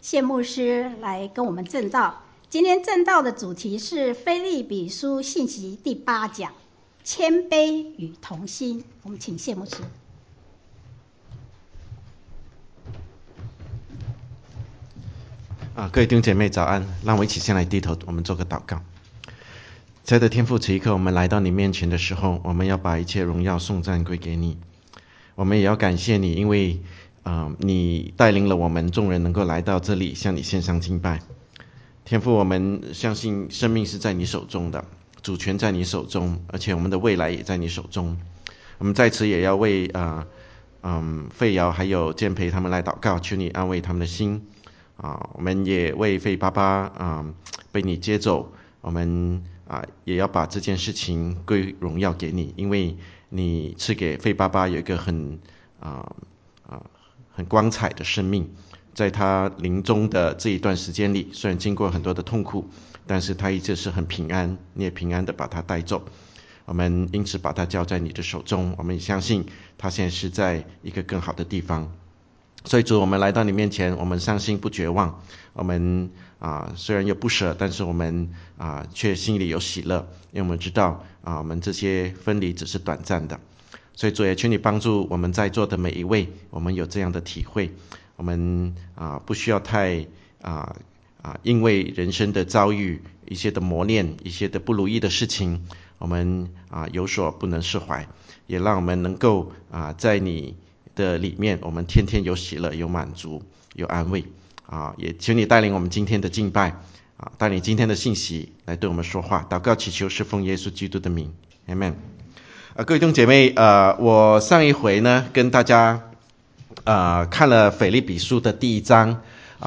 谢牧师来跟我们证道。今天证道的主题是腓立比书信息第8讲，谦卑与同心。我们请谢牧师。 各位弟兄姐妹早安，让我一起先来低头，我们做个祷告。亲爱的天父，此一刻我们来到你面前的时候，我们要把一切荣耀颂赞归给你。我们也要感谢你，因为你带领了我们众人能够来到这里向你献上敬拜。天父，我们相信生命是在你手中的，主权在你手中，而且我们的未来也在你手中。我们在此也要为费瑶还有建培他们来祷告，求你安慰他们的心。我们也为费爸爸被你接走，我们也要把这件事情归荣耀给你，因为你赐给费爸爸有一个很光彩的生命。在他临终的这一段时间里，虽然经过很多的痛苦，但是他一直是很平安，你也平安的把他带走。我们因此把他交在你的手中，我们也相信他现在是在一个更好的地方。所以主，我们来到你面前，我们相信不绝望。我们虽然有不舍，但是我们却心里有喜乐，因为我们知道我们这些分离只是短暂的。所以主也求你帮助我们在座的每一位，我们有这样的体会。我们不需要太因为人生的遭遇一些的磨练，一些的不如意的事情，我们有所不能释怀，也让我们能够在你的里面，我们天天有喜乐，有满足，有安慰。也求你带领我们今天的敬拜，带领今天的信息来对我们说话。祷告祈求是奉耶稣基督的名 Amen。 各位弟兄姐妹，我上一回呢跟大家看了腓立比书的第1章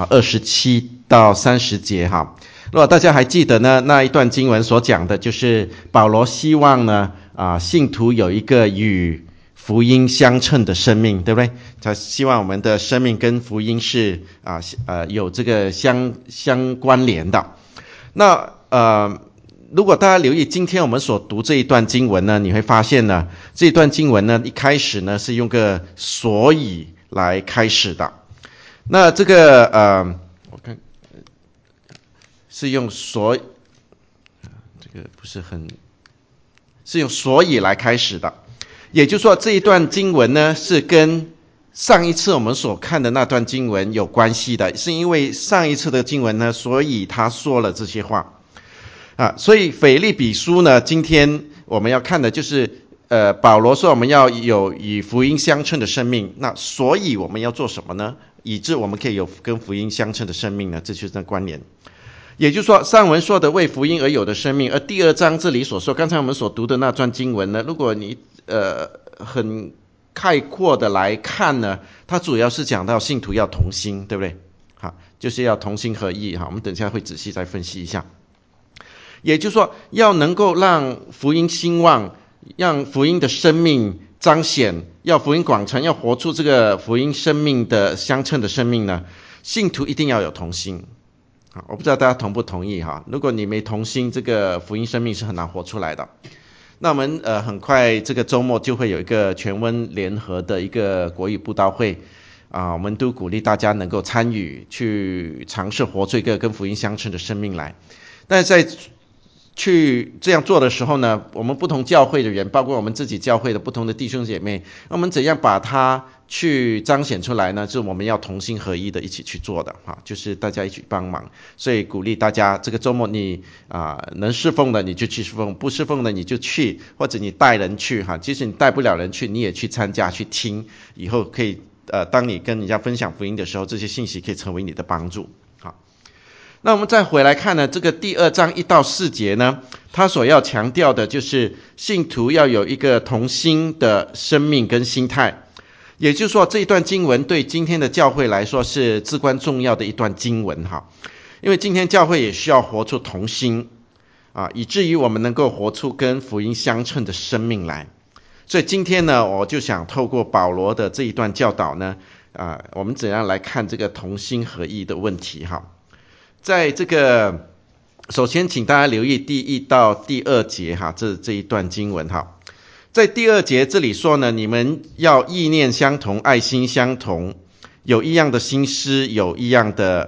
27到30节哈。如果大家还记得呢，那一段经文所讲的就是保罗希望呢信徒有一个与福音相称的生命，对不对？他希望我们的生命跟福音是有这个相关联的。那如果大家留意今天我们所读这一段经文呢，你会发现呢，这一段经文呢一开始呢是用个所以来开始的。那这个我看是用这个不是很是用所以来开始的。也就是说这一段经文呢是跟上一次我们所看的那段经文有关系的，是因为上一次的经文呢，所以他说了这些话所以腓立比书呢，今天我们要看的就是保罗说我们要有与福音相称的生命，那所以我们要做什么呢？以致我们可以有跟福音相称的生命呢？这就是那关联。也就是说上文说的为福音而有的生命，而第2章这里所说，刚才我们所读的那段经文呢，如果你很概括的来看呢，它主要是讲到信徒要同心，对不对？就是要同心合意我们等一下会仔细再分析一下。也就是说要能够让福音兴旺，让福音的生命彰显，要福音广传，要活出这个福音生命的相称的生命呢，信徒一定要有同心。我不知道大家同不同意如果你没同心，这个福音生命是很难活出来的。那我们很快这个周末就会有一个全温联合的一个国语布道会我们都鼓励大家能够参与，去尝试活出一个跟福音相称的生命来。但是在去这样做的时候呢，我们不同教会的人，包括我们自己教会的不同的弟兄姐妹，我们怎样把它去彰显出来呢？就是我们要同心合一的一起去做的就是大家一起帮忙。所以鼓励大家这个周末你能侍奉的你就去侍奉，不侍奉的你就去，或者你带人去即使你带不了人去，你也去参加去听，以后可以当你跟人家分享福音的时候，这些信息可以成为你的帮助。那我们再回来看呢，这个第2章1到4节呢，他所要强调的就是信徒要有一个同心的生命跟心态。也就是说这一段经文对今天的教会来说是至关重要的一段经文因为今天教会也需要活出同心以至于我们能够活出跟福音相称的生命来。所以今天呢，我就想透过保罗的这一段教导呢我们怎样来看这个同心合意的问题在这个首先请大家留意第1到第2节这一段经文在第2节这里说呢，你们要意念相同，爱心相同，有一样的心思，有一样的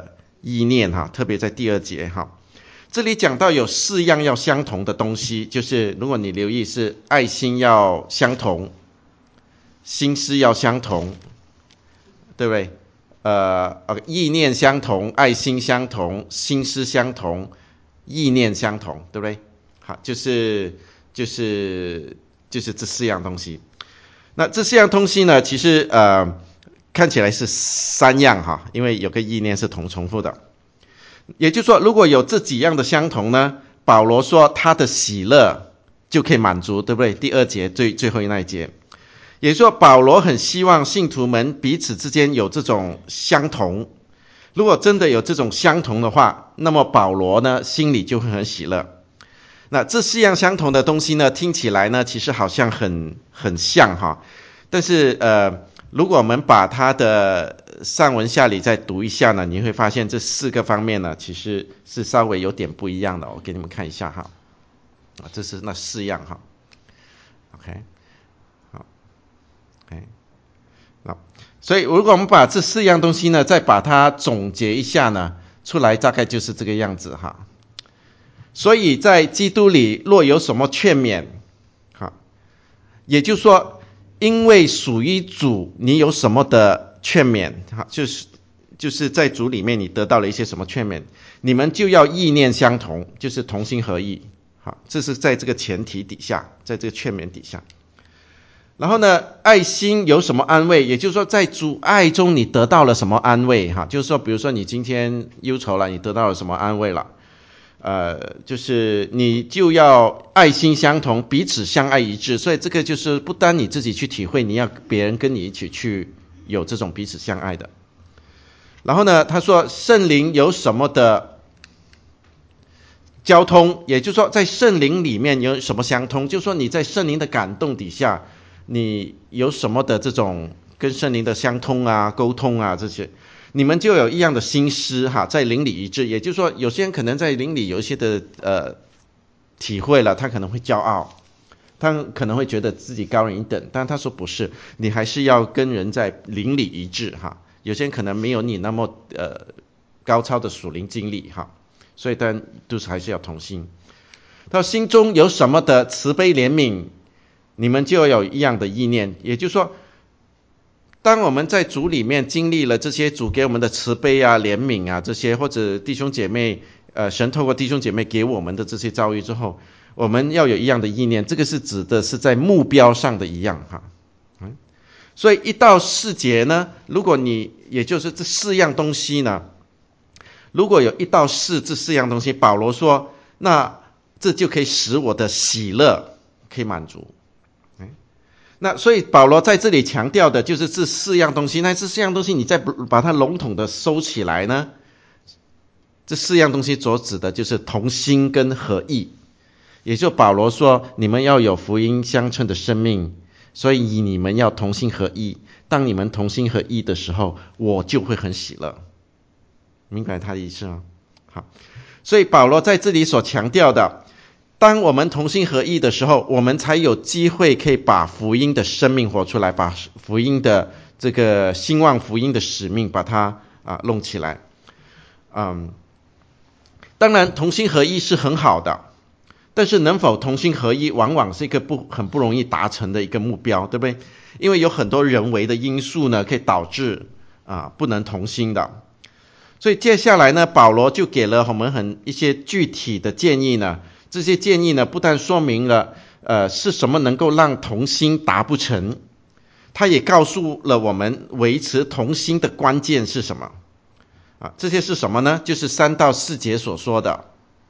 意念哈，特别在第2节哈，这里讲到有4样要相同的东西，就是如果你留意是爱心要相同，心思要相同，对不对？意念相同，爱心相同，心思相同，意念相同，对不对？好，就是这4样东西。那这4样东西呢，其实看起来是3样哈，因为有个意念是重复的。也就是说，如果有这几样的相同呢，保罗说他的喜乐就可以满足，对不对？第2节最后那一节，也就是说，保罗很希望信徒们彼此之间有这种相同。如果真的有这种相同的话，那么保罗呢心里就会很喜乐。那这4样相同的东西呢，听起来呢其实好像很像哈，但是如果我们把它的上文下理再读一下呢，你会发现这4个方面呢其实是稍微有点不一样的。我给你们看一下哈，这是那4样哈 ，OK， 好 ，OK， 好，所以如果我们把这4样东西呢再把它总结一下呢，出来大概就是这个样子哈。所以在基督里若有什么劝勉，也就是说因为属于主你有什么的劝勉，就是在主里面你得到了一些什么劝勉，你们就要意念相同，就是同心合意。好，这是在这个前提底下，在这个劝勉底下。然后呢，爱心有什么安慰，也就是说在主爱中你得到了什么安慰哈，就是说比如说你今天忧愁了，你得到了什么安慰了，就是你就要爱心相同，彼此相爱一致。所以这个就是不单你自己去体会，你要别人跟你一起去有这种彼此相爱的。然后呢，他说圣灵有什么的交通，也就是说在圣灵里面有什么相通，就是说你在圣灵的感动底下，你有什么的这种跟圣灵的相通啊、沟通啊这些。你们就有一样的心思哈，在灵里一致。也就是说，有些人可能在灵里有一些的体会了，他可能会骄傲，他可能会觉得自己高人一等，但他说不是，你还是要跟人在灵里一致哈。有些人可能没有你那么高超的属灵经历哈，所以当然都是还是要同心。他说心中有什么的慈悲怜悯，你们就有一样的意念。也就是说，当我们在主里面经历了这些主给我们的慈悲啊、怜悯啊这些，或者弟兄姐妹神透过弟兄姐妹给我们的这些遭遇之后，我们要有一样的意念。这个是指的是在目标上的一样哈。所以1到4节呢，如果你也就是这4样东西呢，如果有1到4这4样东西，保罗说那这就可以使我的喜乐可以满足。那所以保罗在这里强调的就是这4样东西。那这4样东西你再把它笼统的收起来呢，这4样东西所指的就是同心跟合意。也就保罗说你们要有福音相称的生命，所以你们要同心合意。当你们同心合意的时候，我就会很喜乐。明白他的意思吗？好，所以保罗在这里所强调的，当我们同心合意的时候，我们才有机会可以把福音的生命活出来，把福音的这个兴旺福音的使命把它弄起来。当然同心合一是很好的，但是能否同心合一往往是一个很不容易达成的一个目标，对不对？因为有很多人为的因素呢，可以导致不能同心的。所以接下来呢，保罗就给了我们一些具体的建议呢。这些建议呢，不但说明了是什么能够让同心达不成，他也告诉了我们维持同心的关键是什么。这些是什么呢？就是3到4节所说的。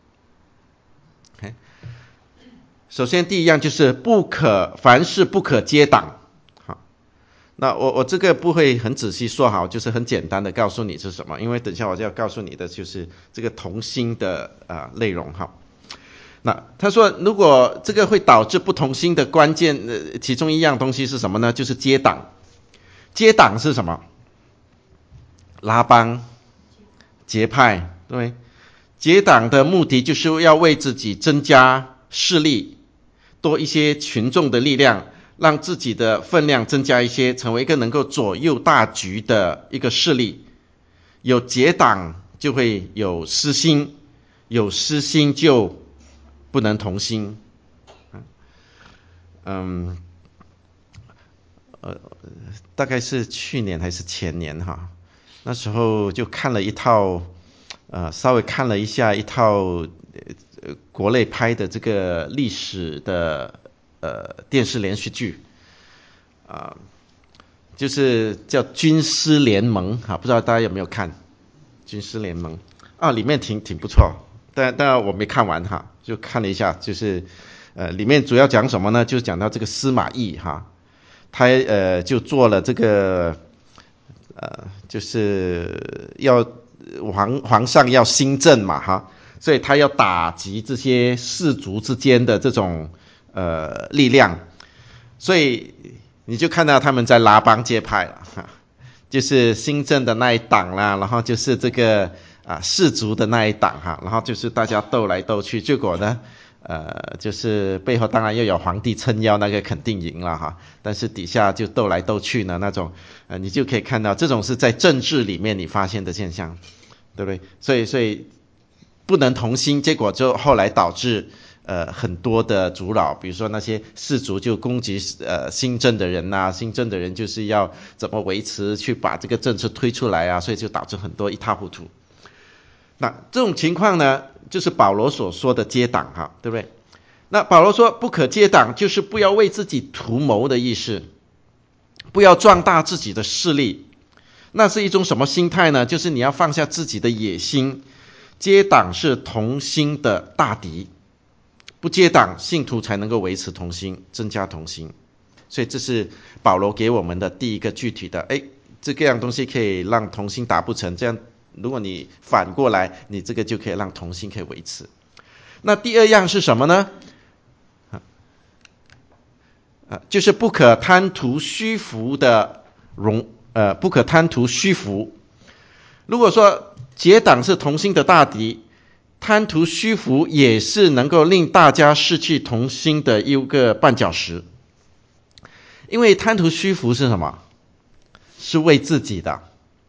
首先第一样就是凡事不可结党。好，那我这个不会很仔细说好，就是很简单的告诉你是什么，因为等一下我就要告诉你的就是这个同心的内容哈。那他说如果这个会导致不同心的关键其中一样东西是什么呢？就是结党。结党是什么？拉帮结派，对，结党的目的就是要为自己增加势力，多一些群众的力量，让自己的分量增加一些，成为一个能够左右大局的一个势力。有结党就会有私心，有私心就不能同心。大概是去年还是前年哈，那时候就看了一套，稍微看了一下一套国内拍的这个历史的电视连续剧，就是叫《军师联盟》哈，不知道大家有没有看《军师联盟》里面挺不错，但我没看完哈，就看了一下，就是里面主要讲什么呢？就是讲到这个司马懿哈。他就做了这个就是要皇上要新政嘛哈，所以他要打击这些士族之间的这种力量，所以你就看到他们在拉帮结派了哈，就是新政的那一党啦，然后就是这个士族的那一党哈，然后就是大家斗来斗去，结果呢就是背后当然又有皇帝撑腰，那个肯定赢了哈。但是底下就斗来斗去呢，那种你就可以看到，这种是在政治里面你发现的现象，对不对？所以不能同心，结果就后来导致很多的阻扰，比如说那些士族就攻击新政的人呐，新政的人就是要怎么维持去把这个政策推出来啊，所以就导致很多一塌糊涂。那这种情况呢，就是保罗所说的结党哈，对不对？那保罗说不可结党，就是不要为自己图谋的意思，不要壮大自己的势力。那是一种什么心态呢？就是你要放下自己的野心。结党是同心的大敌，不结党，信徒才能够维持同心，增加同心。所以这是保罗给我们的第一个具体的，这样东西可以让同心达不成，这样如果你反过来，你这个就可以让同心可以维持。那第二样是什么呢？就是不可贪图虚浮的不可贪图虚浮。如果说结党是同心的大敌，贪图虚浮也是能够令大家失去同心的一个绊脚石。因为贪图虚浮是什么？是为自己的。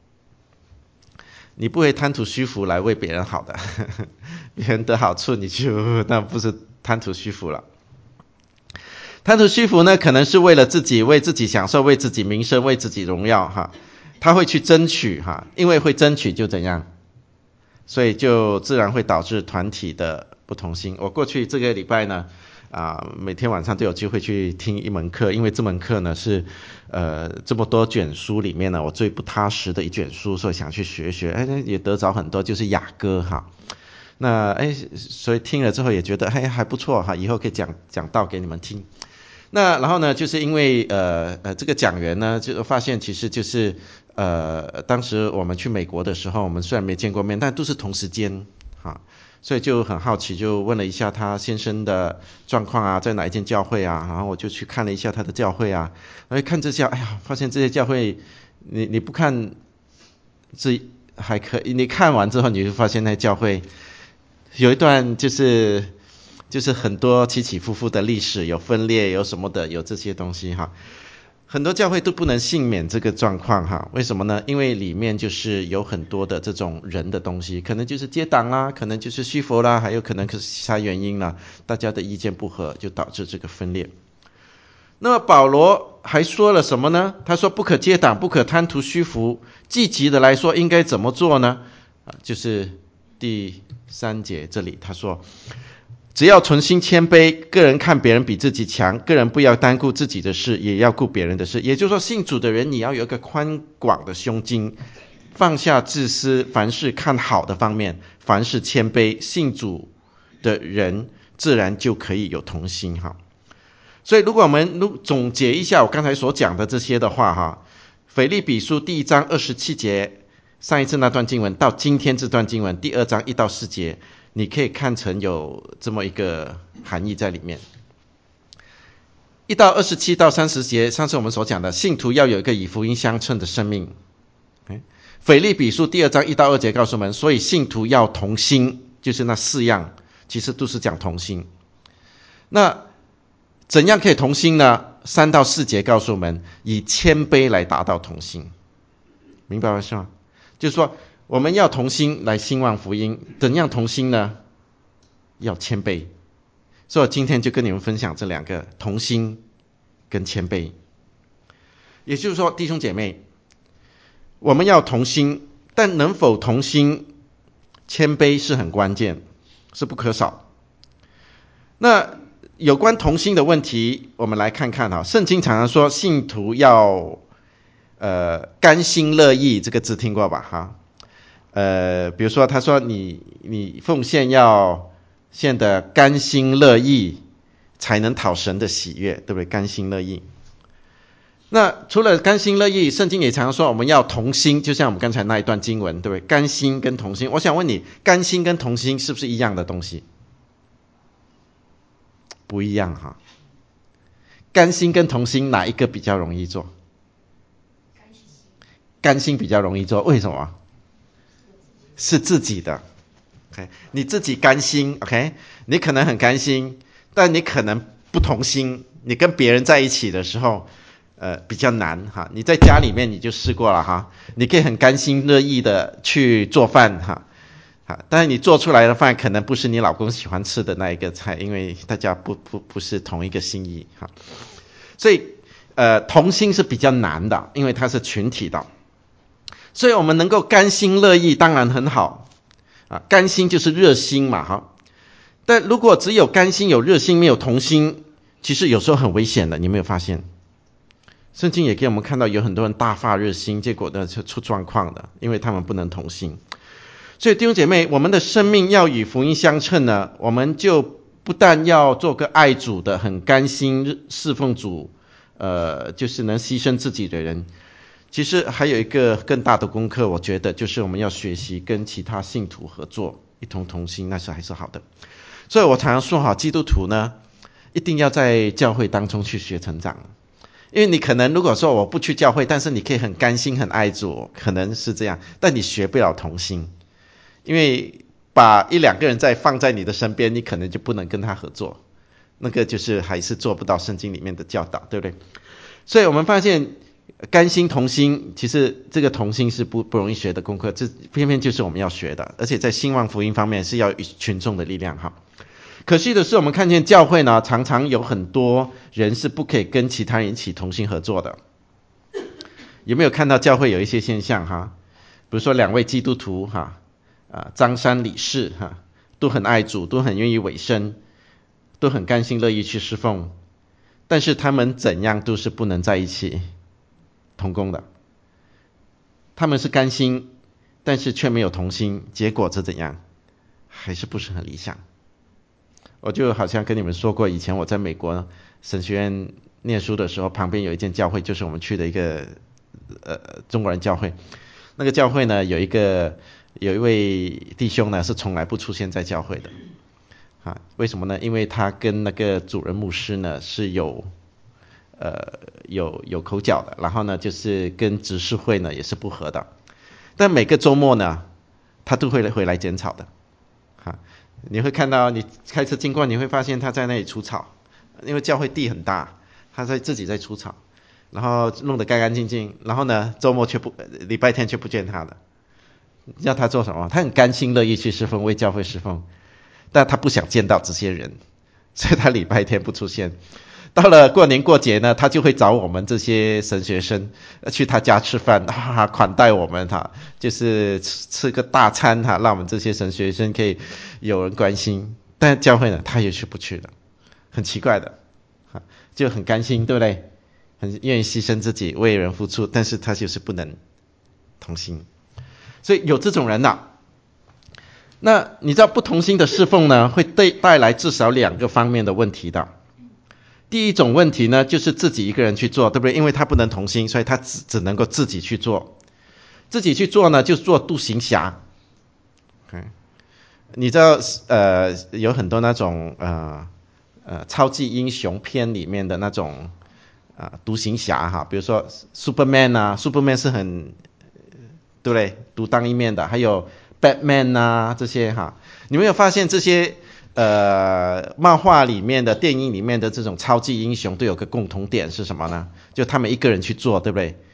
你不会贪图虚浮来为别人好的，别人得好处你就那不是贪图虚浮了。贪图虚浮呢，可能是为了自己，为自己享受，为自己名声，为自己荣耀哈，他会去争取哈，因为会争取就怎样，所以就自然会导致团体的不同心。我过去这个礼拜呢，每天晚上都有机会去听一门课，因为这门课呢是这么多卷书里面呢我最不踏实的一卷书，所以想去学学，也得着很多，就是雅歌哈。那所以听了之后也觉得还不错哈，以后可以讲道给你们听。那然后呢，就是因为这个讲员呢，就发现其实就是当时我们去美国的时候，我们虽然没见过面，但都是同时间哈，所以就很好奇，就问了一下他先生的状况啊，在哪一间教会啊，然后我就去看了一下他的教会啊，看这些，发现这些教会，你不看这还可以，你看完之后你就发现那教会有一段就是很多起起伏伏的历史，有分裂，有什么的，有这些东西哈。很多教会都不能幸免这个状况哈，为什么呢？因为里面就是有很多的这种人的东西，可能就是结党啦，可能就是虚浮啦，还有可能是其他原因啦，大家的意见不合，就导致这个分裂。那么保罗还说了什么呢？他说不可结党，不可贪图虚浮。积极的来说应该怎么做呢？就是第3节这里他说，只要存心谦卑，个人看别人比自己强，个人不要单顾自己的事，也要顾别人的事。也就是说，信主的人你要有一个宽广的胸襟，放下自私，凡事看好的方面，凡事谦卑，信主的人自然就可以有同心哈。所以如果我们总结一下我刚才所讲的这些的话哈，腓立比书第1章27节，上一次那段经文到今天这段经文第2章1到4节，你可以看成有这么一个含义在里面。1到27到30节，上次我们所讲的信徒要有一个以福音相称的生命。腓立比书第2章1到2节告诉我们，所以信徒要同心，就是那4样其实都是讲同心。那怎样可以同心呢？3到4节告诉我们，以谦卑来达到同心。明白吗？是吗？就是说我们要同心来兴旺福音，怎样同心呢？要谦卑。所以我今天就跟你们分享这两个，同心跟谦卑。也就是说，弟兄姐妹，我们要同心，但能否同心，谦卑是很关键，是不可少。那有关同心的问题，我们来看看圣经常常说信徒要甘心乐意，这个字听过吧？比如说他说你奉献要献得甘心乐意，才能讨神的喜悦，对不对？甘心乐意。那除了甘心乐意，圣经也常常说我们要同心，就像我们刚才那一段经文，对不对？甘心跟同心，我想问你，甘心跟同心是不是一样的东西？不一样哈。甘心跟同心哪一个比较容易做？甘心比较容易做，为什么？是自己的。Okay? 你自己甘心 ，OK？ 你可能很甘心，但你可能不同心。你跟别人在一起的时候，比较难哈。你在家里面你就试过了哈，你可以很甘心乐意的去做饭哈，但是你做出来的饭可能不是你老公喜欢吃的那一个菜，因为大家不是同一个心意哈。所以同心是比较难的，因为它是群体的。所以我们能够甘心乐意当然很好啊，甘心就是热心嘛哈。但如果只有甘心有热心没有同心，其实有时候很危险的，你没有发现？圣经也给我们看到有很多人大发热心，结果呢是出状况的，因为他们不能同心。所以弟兄姐妹，我们的生命要与福音相称呢，我们就不但要做个爱主的很甘心侍奉主，就是能牺牲自己的人，其实还有一个更大的功课，我觉得就是我们要学习跟其他信徒合作，一同同心，那是还是好的。所以我常常说基督徒呢一定要在教会当中去学成长。因为你可能如果说我不去教会，但是你可以很甘心很爱主，可能是这样，但你学不了同心。因为把一两个人再放在你的身边，你可能就不能跟他合作，那个就是还是做不到圣经里面的教导，对不对？所以我们发现甘心同心，其实这个同心是不容易学的功课，这偏偏就是我们要学的，而且在兴旺福音方面是要群众的力量哈。可惜的是，我们看见教会呢，常常有很多人是不可以跟其他人一起同心合作的。有没有看到教会有一些现象哈？比如说两位基督徒哈，张三李四哈，都很爱主，都很愿意委身，都很甘心乐意去侍奉，但是他们怎样都是不能在一起同工的。他们是甘心，但是却没有同心，结果是怎样？还是不是很理想。我就好像跟你们说过，以前我在美国神学院念书的时候，旁边有一间教会，就是我们去的一个中国人教会。那个教会呢，有一位弟兄呢是从来不出现在教会的为什么呢？因为他跟那个主任牧师呢是有口角的，然后呢就是跟执事会呢也是不合的。但每个周末呢，他都会回来剪草的你会看到，你开车经过，你会发现他在那里除草，因为教会地很大，他自己在除草，然后弄得干干净净，然后呢，礼拜天却不见他了。要他做什么？他很甘心乐意去侍奉，为教会侍奉，但他不想见到这些人，所以他礼拜天不出现。到了过年过节呢，他就会找我们这些神学生去他家吃饭款待我们就是吃个大餐让我们这些神学生可以有人关心。但教会呢，他也是不去的，很奇怪的就很甘心，对不对？很愿意牺牲自己为人付出，但是他就是不能同心。所以有这种人那你知道不同心的侍奉呢，会带来至少2个方面的问题的。第一种问题呢，就是自己一个人去做，对不对？因为他不能同心，所以他只能够自己去做。自己去做呢，就做独行侠。你知道有很多那种超级英雄片里面的那种独行侠比如说 Superman 是很对不对？独当一面的，还有 Batman 这些你没有发现这些漫画里面的电影里面的这种超级英雄都有个共同点是什么呢？就他们一个人去做，对不对？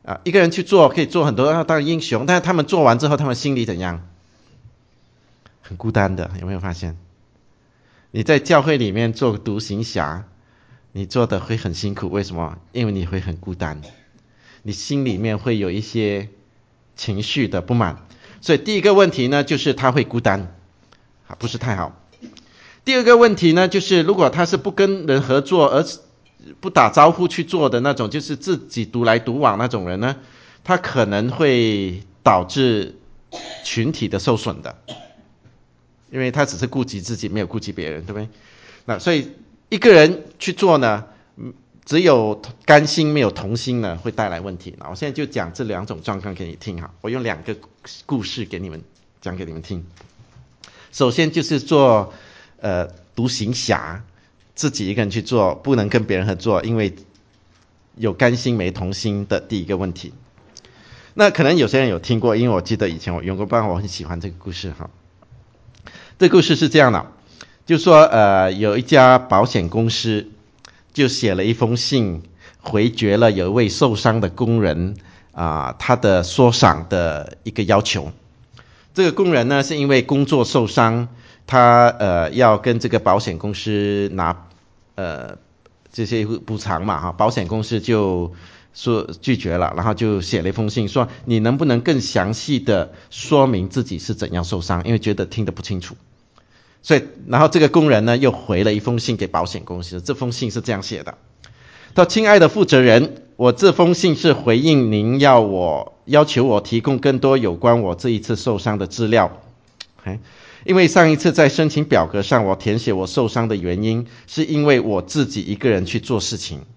一个人去做可以做很多当英雄，但是他们做完之后他们心里怎样？很孤单的，有没有发现？你在教会里面做独行侠，你做的会很辛苦，为什么？因为你会很孤单，你心里面会有一些情绪的不满。所以第一个问题呢，就是他会孤单，不是太好。第二个问题呢，就是如果他是不跟人合作，而不打招呼去做的那种，就是自己独来独往那种人呢，他可能会导致群体的受损的，因为他只是顾及自己，没有顾及别人，对不对？那所以一个人去做呢，只有甘心没有同心呢，会带来问题。我现在就讲这两种状况给你听哈，我用2个故事给你们讲给你们听。首先就是做独行侠，自己一个人去做，不能跟别人合作，因为有甘心没同心的第一个问题。那可能有些人有听过，因为我记得以前我用过，不然我很喜欢这个故事哈。这个故事是这样的，就说有一家保险公司就写了一封信，回绝了有一位受伤的工人他的缩赏的一个要求。这个工人呢是因为工作受伤，他要跟这个保险公司拿这些补偿嘛，保险公司就说拒绝了，然后就写了一封信说你能不能更详细的说明自己是怎样受伤，因为觉得听得不清楚。所以然后这个工人呢又回了一封信给保险公司，这封信是这样写的，他说：亲爱的负责人，我这封信是回应您要求我提供更多有关我这一次受伤的资料。因为上一次在申请表格上我填写我受伤的原因是因为我自己一个人去做事情。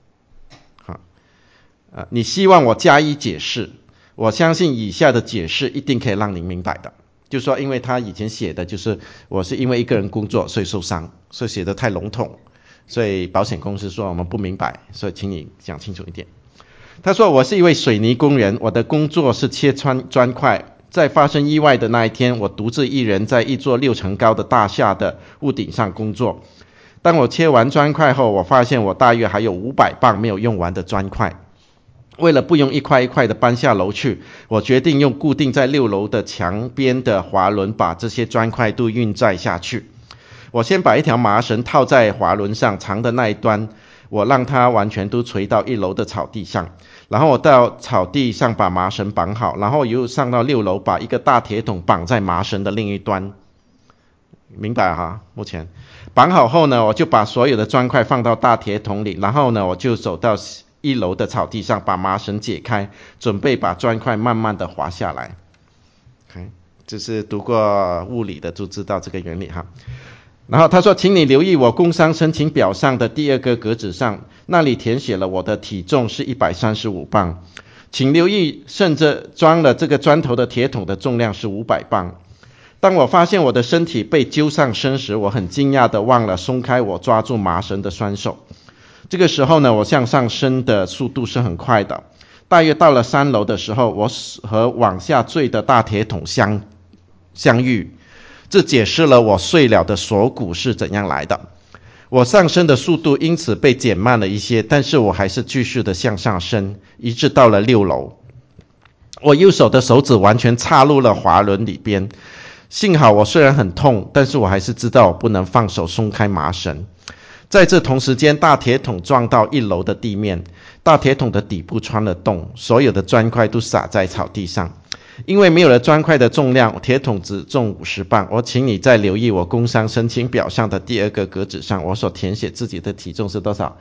你希望我加以解释，我相信以下的解释一定可以让您明白的。就是说因为他以前写的就是我是因为一个人工作所以受伤，所以写得太笼统，所以保险公司说我们不明白，所以请你讲清楚一点。他说我是一位水泥工人，我的工作是切砖块，在发生意外的那一天，我独自一人在一座6层高的大厦的屋顶上工作。当我切完砖块后，我发现我大约还有500磅没有用完的砖块。为了不用一块一块的搬下楼去，我决定用固定在6楼的墙边的滑轮把这些砖块都运载下去。我先把一条麻绳套在滑轮上，长的那一端我让它完全都垂到1楼的草地上，然后我到草地上把麻绳绑好，然后又上到6楼把一个大铁桶绑在麻绳的另一端。明白哈？目前绑好后呢，我就把所有的砖块放到大铁桶里，然后呢我就走到1楼的草地上把麻绳解开，准备把砖块慢慢的滑下来。就是读过物理的就知道这个原理哈。然后他说请你留意我工伤申请表上的第2个格子上，那里填写了我的体重是135磅，请留意甚至装了这个砖头的铁桶的重量是500磅。当我发现我的身体被揪上身时，我很惊讶的忘了松开我抓住麻绳的双手。这个时候呢，我向上升的速度是很快的，大约到了3楼的时候，我和往下坠的大铁桶相遇，这解释了我碎了的锁骨是怎样来的。我上升的速度因此被减慢了一些，但是我还是继续的向上升，一直到了6楼。我右手的手指完全插入了滑轮里边，幸好我虽然很痛，但是我还是知道我不能放手松开麻绳。在这同时间，大铁桶撞到1楼的地面，大铁桶的底部穿了洞，所有的砖块都洒在草地上。因为没有了砖块的重量，铁桶只重50磅。我请你再留意我工伤申请表上的第2个格子上，我所填写自己的体重是多少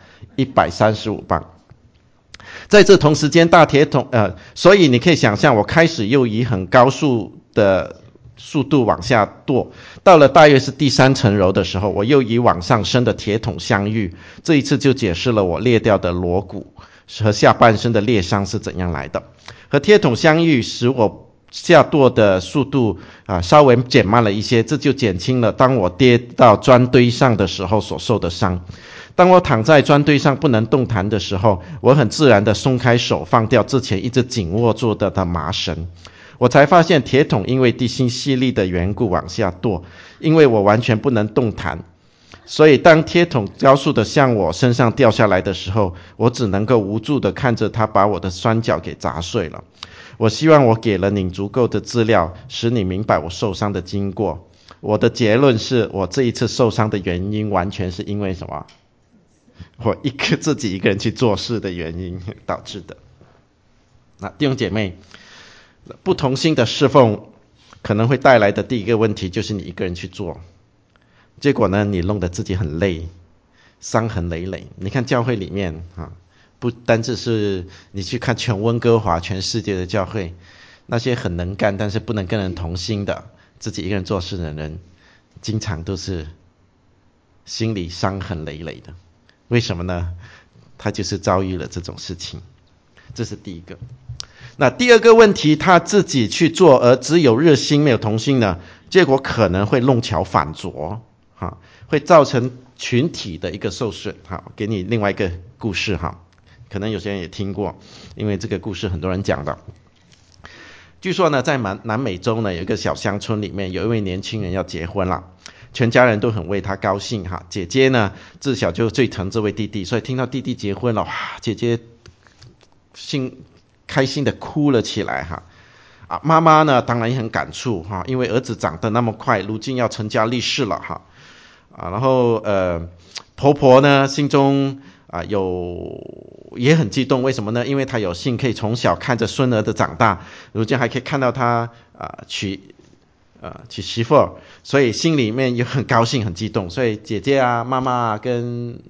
？135磅。在这同时间，大铁桶所以你可以想象，我开始又以很高速的速度往下堕，到了大约是第3层楼的时候，我又以往上升的铁桶相遇，这一次就解释了我裂掉的锣骨和下半身的裂伤是怎样来的。和铁桶相遇使我下堕的速度稍微减慢了一些，这就减轻了当我跌到砖堆上的时候所受的伤。当我躺在砖堆上不能动弹的时候，我很自然地松开手，放掉之前一直紧握住的麻绳。我才发现铁桶因为地心吸力的缘故往下堕，因为我完全不能动弹。 所以当铁桶加速的向我身上掉下来的时候，我只能够无助的看着它把我的双脚给砸碎了。我希望我给了你足够的资料，使你明白我受伤的经过。我的结论是，我这一次受伤的原因完全是因为什么？我自己一个人去做事的原因导致的。那弟兄姐妹，不同心的侍奉可能会带来的第一个问题就是你一个人去做，结果呢，你弄得自己很累，伤痕累累。你看教会里面不单只是你去看全温哥华全世界的教会，那些很能干但是不能跟人同心的，自己一个人做事的人，经常都是心里伤痕累累的。为什么呢？他就是遭遇了这种事情。这是第一个。那第二个问题，他自己去做而只有热心没有同心呢，结果可能会弄巧反拙，会造成群体的一个受损。好，给你另外一个故事哈，可能有些人也听过，因为这个故事很多人讲的。据说呢，在南美洲呢，有一个小乡村里面，有一位年轻人要结婚了，全家人都很为他高兴哈。姐姐呢，自小就最疼这位弟弟，所以听到弟弟结婚了，哇，姐姐开心的哭了起来哈。妈妈呢，当然也很感触哈，因为儿子长得那么快，如今要成家立室了哈。然后婆婆呢，心中也很激动，为什么呢？因为她有幸可以从小看着孙儿的长大，如今还可以看到他娶媳妇，所以心里面也很高兴很激动。所以姐姐啊、妈妈啊跟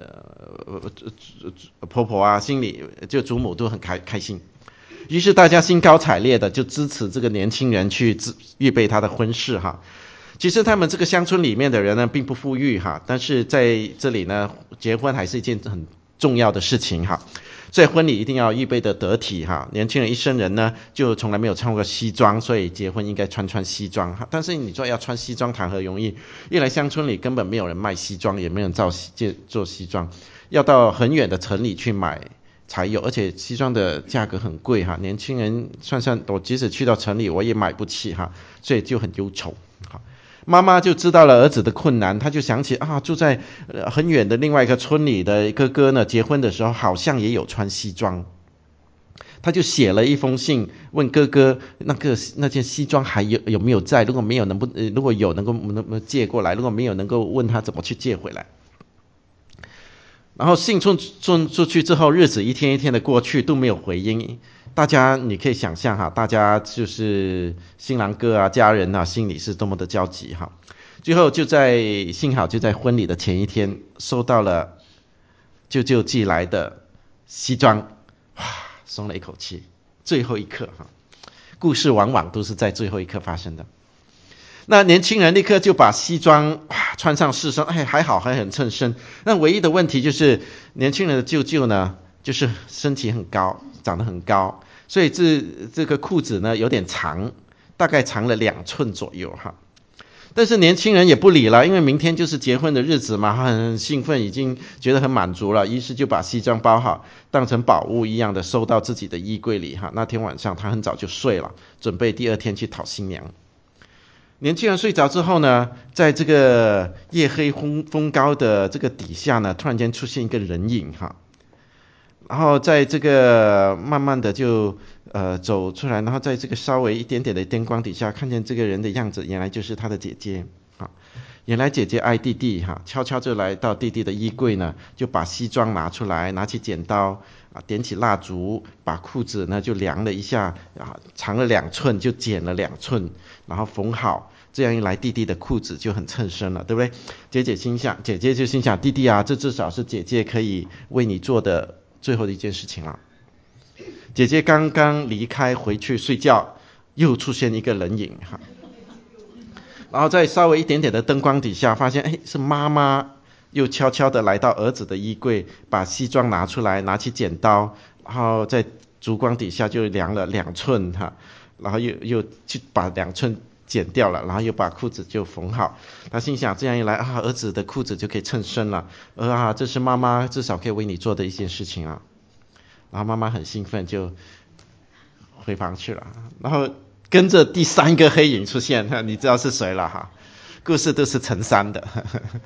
婆婆啊，心里就祖母都很开心。于是大家兴高采烈的就支持这个年轻人去预备他的婚事哈。其实他们这个乡村里面的人呢，并不富裕哈，但是在这里呢，结婚还是一件很重要的事情哈。所以婚礼一定要预备的得体哈。年轻人一生人呢，就从来没有穿过西装，所以结婚应该穿西装哈。但是你说要穿西装谈何容易？一来乡村里根本没有人卖西装，也没有人做西装，要到很远的城里去买才有，而且西装的价格很贵哈。年轻人算算，我即使去到城里，我也买不起哈，所以就很忧愁。好，妈妈就知道了儿子的困难，她就想起住在很远的另外一个村里的哥哥呢，结婚的时候好像也有穿西装，他就写了一封信问哥哥，那件西装还有没有在？如果没有如果有能不能借过来？如果没有能够问他怎么去借回来。然后信送出去之后，日子一天一天的过去都没有回音。大家你可以想象哈，大家就是新郎哥啊、家人啊，心里是多么的焦急哈。最后幸好就在婚礼的前一天，收到了舅舅寄来的西装，哇，松了一口气。最后一刻哈，故事往往都是在最后一刻发生的。那年轻人立刻就把西装穿上试身，还好还很衬身。那唯一的问题就是年轻人的舅舅呢，就是身体很高，长得很高，所以这个裤子呢有点长，大概长了2寸左右哈。但是年轻人也不理了，因为明天就是结婚的日子嘛，他很兴奋，已经觉得很满足了，于是就把西装包好，当成宝物一样的收到自己的衣柜里哈。那天晚上他很早就睡了，准备第二天去讨新娘。年轻人睡着之后呢，在这个夜黑风高的这个底下呢，突然间出现一个人影哈，然后在这个慢慢的就走出来，然后在这个稍微一点点的灯光底下，看见这个人的样子，原来就是他的姐姐啊。原来姐姐爱弟弟哈，悄悄就来到弟弟的衣柜呢，就把西装拿出来，拿起剪刀点起蜡烛，把裤子呢就量了一下长了2寸，就剪了2寸，然后缝好。这样一来，弟弟的裤子就很衬身了，对不对？姐姐就心想，弟弟啊，这至少是姐姐可以为你做的最后的一件事情了。姐姐刚刚离开回去睡觉，又出现一个人影哈。然后在稍微一点点的灯光底下，发现是妈妈又悄悄的来到儿子的衣柜，把西装拿出来，拿起剪刀，然后在烛光底下就量了2寸哈，然后又去把2寸剪掉了，然后又把裤子就缝好。他心想，这样一来儿子的裤子就可以衬身了，这是妈妈至少可以为你做的一件事情啊。然后妈妈很兴奋，就回房去了。然后跟着第3个黑影出现，你知道是谁了哈？故事都是成3的。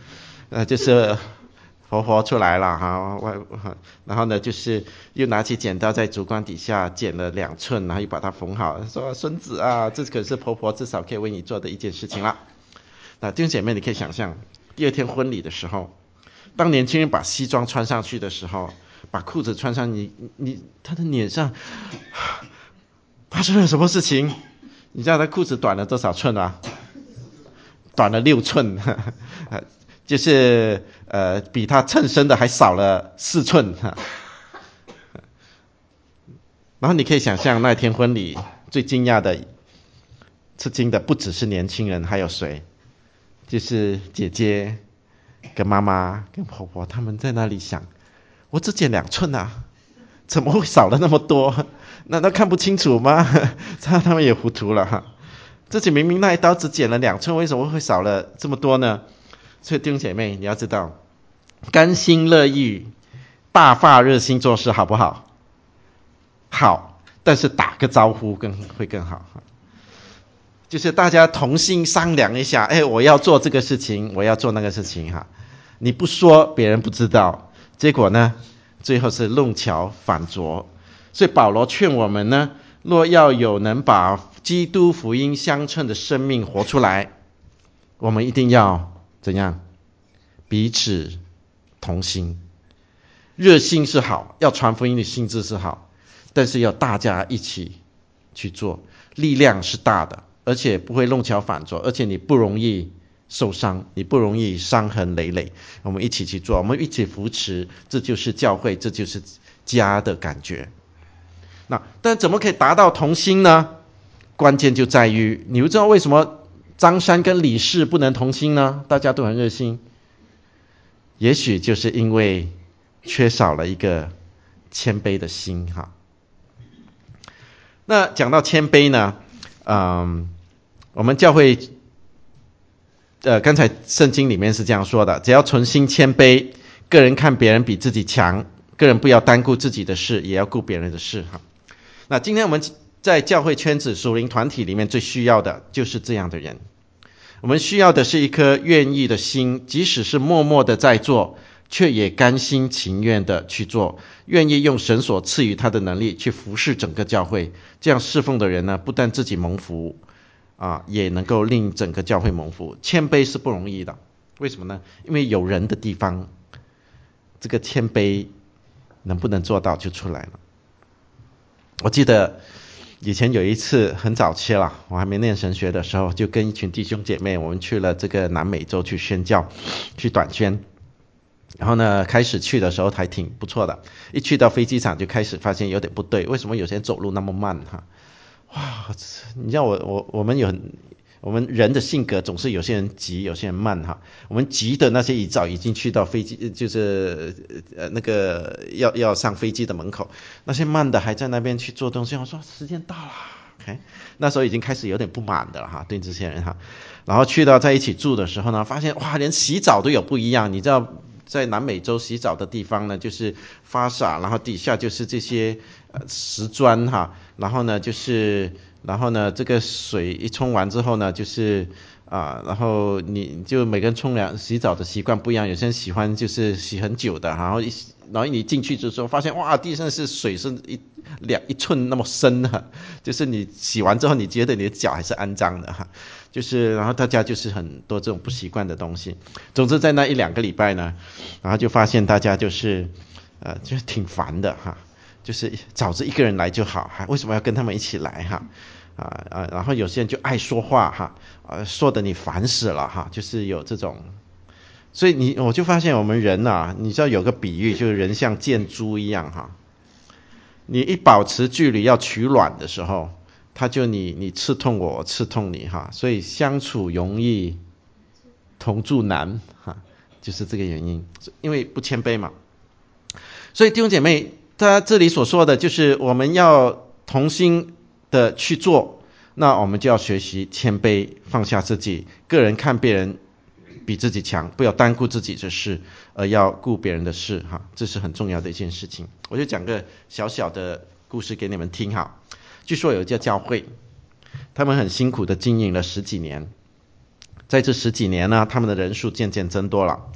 就是活活出来了哈，然后呢就是又拿起剪刀在烛光底下剪了2寸，然后又把它缝好，说孙子啊，这可是婆婆至少可以为你做的一件事情了。那弟兄姐妹，你可以想象第2天婚礼的时候，当年轻人把西装穿上去的时候，把裤子穿上，他的脸上发生了什么事情？你知道他裤子短了多少寸啊？短了6寸，就是比他衬身的还少了4寸。然后你可以想象那天婚礼最惊讶的、吃惊的不只是年轻人，还有谁？就是姐姐跟妈妈跟婆婆，他们在那里想，我只剪2寸啊，怎么会少了那么多？难道看不清楚吗？他们也糊涂了哈，自己明明那一刀只剪了2寸，为什么会少了这么多呢？所以弟兄姐妹，你要知道，甘心乐意、大发热心做事好不好？好，但是打个招呼会更好。就是大家同心商量一下，我要做这个事情，我要做那个事情哈。你不说，别人不知道，结果呢，最后是弄巧反拙。所以保罗劝我们呢，若要有能把基督福音相称的生命活出来，我们一定要怎样？彼此同心。热心是好，要传福音的性质是好，但是要大家一起去做，力量是大的，而且不会弄巧反拙，而且你不容易受伤，你不容易伤痕累累。我们一起去做，我们一起扶持，这就是教会，这就是家的感觉。那但怎么可以达到同心呢？关键就在于，你不知道为什么张三跟李四不能同心呢？大家都很热心，也许就是因为缺少了一个谦卑的心哈。那讲到谦卑呢，我们教会刚才圣经里面是这样说的，只要存心谦卑，个人看别人比自己强，个人不要单顾自己的事，也要顾别人的事哈。那今天我们在教会圈子、属灵团体里面最需要的就是这样的人。我们需要的是一颗愿意的心，即使是默默的在做，却也甘心情愿的去做，愿意用神所赐予他的能力去服侍整个教会。这样侍奉的人呢，不但自己蒙福也能够令整个教会蒙福。谦卑是不容易的，为什么呢？因为有人的地方，这个谦卑能不能做到就出来了。我记得以前有一次很早期了，我还没念神学的时候，就跟一群弟兄姐妹，我们去了这个南美洲去宣教，去短宣。然后呢，开始去的时候还挺不错的，一去到飞机场就开始发现有点不对，为什么有些人走路那么慢哈？哇，你知道我们人的性格总是有些人急，有些人慢哈。我们急的那些已经去到飞机，就是那个要上飞机的门口，那些慢的还在那边去做东西。我说时间到了 ，OK， 那时候已经开始有点不满的了哈，对这些人哈。然后去到在一起住的时候呢，发现哇，连洗澡都有不一样。你知道，在南美洲洗澡的地方呢，就是发洒，然后底下就是这些石砖哈，然后呢这个水一冲完之后呢，就是然后你就每个人冲凉洗澡的习惯不一样，有些人喜欢就是洗很久的，然后你进去的时候发现哇，地上是水是一寸那么深哈，就是你洗完之后你觉得你的脚还是肮脏的哈，就是然后大家就是很多这种不习惯的东西。总之在那1-2个礼拜呢，然后就发现大家就是挺烦的哈。就是找着一个人来就好，为什么要跟他们一起来哈？然后有些人就爱说话哈，说得你烦死了哈，就是有这种。所以我就发现我们人你知道有个比喻，就是人像箭猪一样哈。你一保持距离要取暖的时候，他就你刺痛我，我刺痛你哈，所以相处容易，同住难哈，就是这个原因，因为不谦卑嘛。所以弟兄姐妹，他这里所说的就是我们要同心的去做，那我们就要学习谦卑，放下自己，个人看别人比自己强，不要单顾自己的事，而要顾别人的事哈，这是很重要的一件事情。我就讲个小小的故事给你们听哈。据说有一家教会，他们很辛苦的经营了10几年，在这10几年呢，他们的人数渐渐增多了。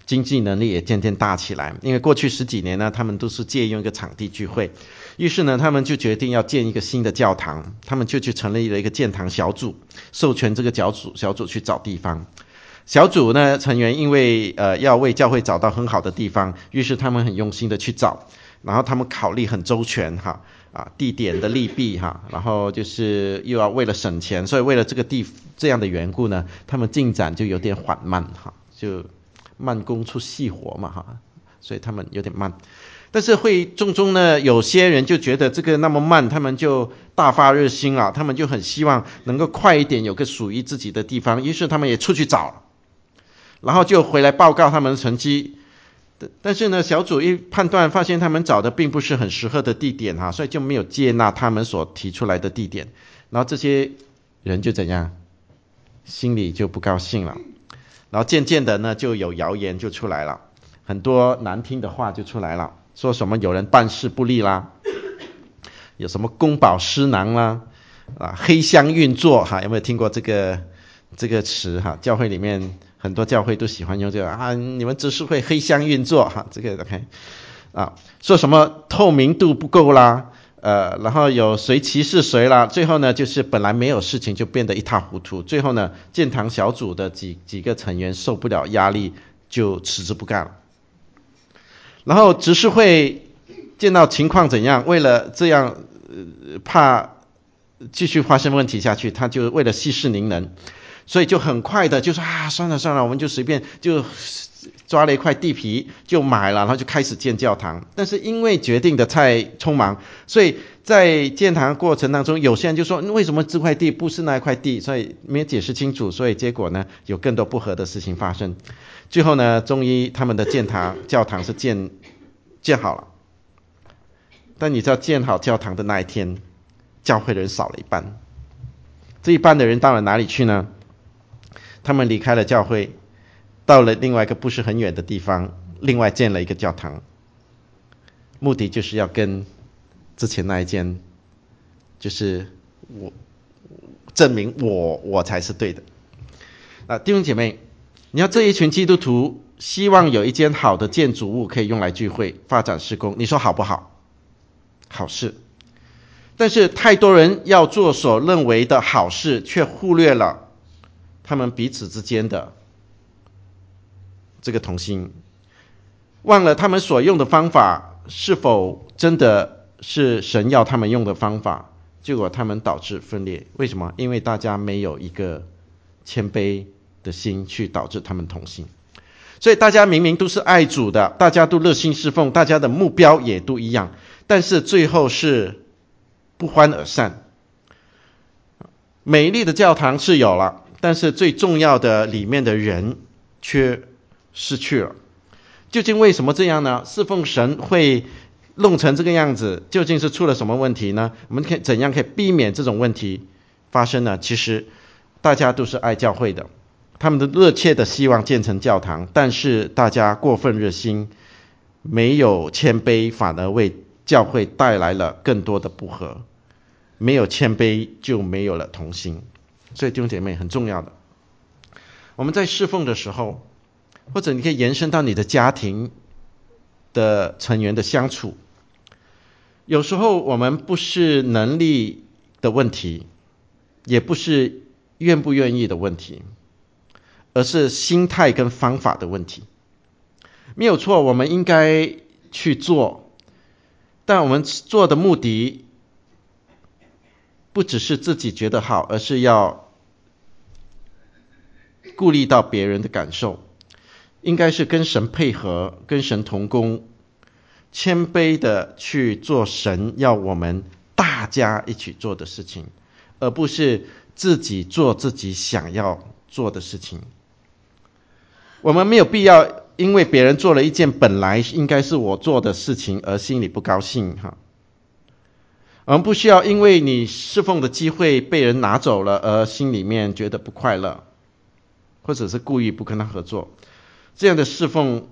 经济能力也渐渐大起来。因为过去10几年呢，他们都是借用一个场地聚会，于是呢，他们就决定要建一个新的教堂，他们就去成立了一个建堂小组，授权这个小组去找地方。小组呢成员因为要为教会找到很好的地方，于是他们很用心的去找，然后他们考虑很周全地点的利弊然后就是又要为了省钱，所以为了这样的缘故呢，他们进展就有点缓慢就慢工出细活嘛所以他们有点慢。但是会中呢，有些人就觉得这个那么慢，他们就大发热心他们就很希望能够快一点有个属于自己的地方，于是他们也出去找，然后就回来报告他们的成绩。但是呢，小组一判断发现他们找的并不是很适合的地点所以就没有接纳他们所提出来的地点。然后这些人就怎样，心里就不高兴了。然后渐渐的呢，就有谣言就出来了，很多难听的话就出来了，说什么有人办事不力啦，有什么公报私囊啦黑箱运作有没有听过这个词教会里面很多教会都喜欢用这个你们执事会黑箱运作这个 OK 说什么透明度不够啦然后有谁歧视谁啦，最后呢就是本来没有事情就变得一塌糊涂，最后呢建堂小组的几个成员受不了压力就辞职不干了。然后执事会见到情况怎样，为了这样怕继续发生问题下去，他就为了息事宁人，所以就很快的就说算了，我们就随便就抓了一块地皮就买了，然后就开始建教堂。但是因为决定的太匆忙，所以在建堂过程当中，有些人就说为什么这块地不是那一块地，所以没有解释清楚，所以结果呢有更多不合的事情发生。最后呢，终于他们的教堂是建好了。但你知道建好教堂的那一天，教会的人少了一半。这一半的人到了哪里去呢？他们离开了教会，到了另外一个不是很远的地方，另外建了一个教堂，目的就是要跟之前那一间就是我证明我才是对的弟兄姐妹，你要这一群基督徒希望有一间好的建筑物可以用来聚会发展事工，你说好不好？好事。但是太多人要做所认为的好事，却忽略了他们彼此之间的这个同心，忘了他们所用的方法是否真的是神要他们用的方法，结果他们导致分裂。为什么？因为大家没有一个谦卑的心去导致他们同心。所以大家明明都是爱主的，大家都热心侍奉，大家的目标也都一样，但是最后是不欢而散。美丽的教堂是有了，但是最重要的里面的人却失去了。究竟为什么这样呢？侍奉神会弄成这个样子，究竟是出了什么问题呢？我们怎样可以避免这种问题发生呢？其实大家都是爱教会的，他们的热切的希望建成教堂，但是大家过分热心，没有谦卑，反而为教会带来了更多的不和。没有谦卑就没有了同心。所以弟兄姐妹，很重要的，我们在侍奉的时候，或者你可以延伸到你的家庭的成员的相处，有时候我们不是能力的问题，也不是愿不愿意的问题，而是心态跟方法的问题。没有错，我们应该去做，但我们做的目的不只是自己觉得好，而是要顾虑到别人的感受，应该是跟神配合，跟神同工，谦卑的去做神要我们大家一起做的事情，而不是自己做自己想要做的事情。我们没有必要因为别人做了一件本来应该是我做的事情而心里不高兴我们不需要因为你侍奉的机会被人拿走了而心里面觉得不快乐，或者是故意不跟他合作。这样的侍奉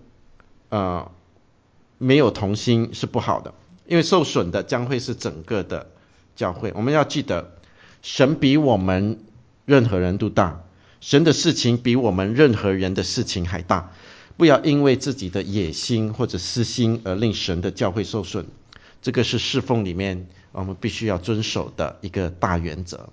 没有同心是不好的，因为受损的将会是整个的教会。我们要记得，神比我们任何人都大，神的事情比我们任何人的事情还大。 不要因为自己的野心或者私心而令神的教会受损。这个是侍奉里面我们必须要遵守的一个大原则。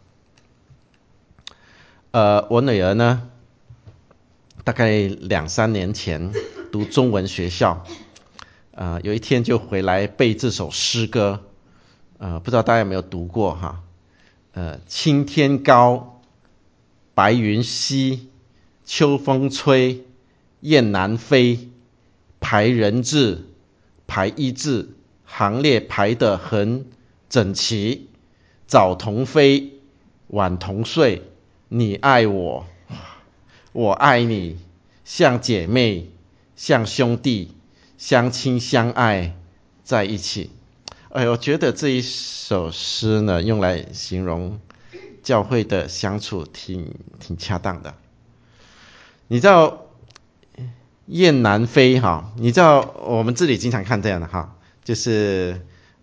我女儿呢，大概2-3年前读中文学校，有一天就回来背这首诗歌，不知道大家有没有读过哈？青天高，白云稀，秋风吹，雁南飞，排人字，排一字，行列排得很整齐，早同飞，晚同睡，你爱我，我爱你，像姐妹，像兄弟，相亲相爱在一起。我觉得这一首诗呢，用来形容教会的相处挺恰当的。你知道雁南飞哈，你知道我们这里经常看这样的哈，就是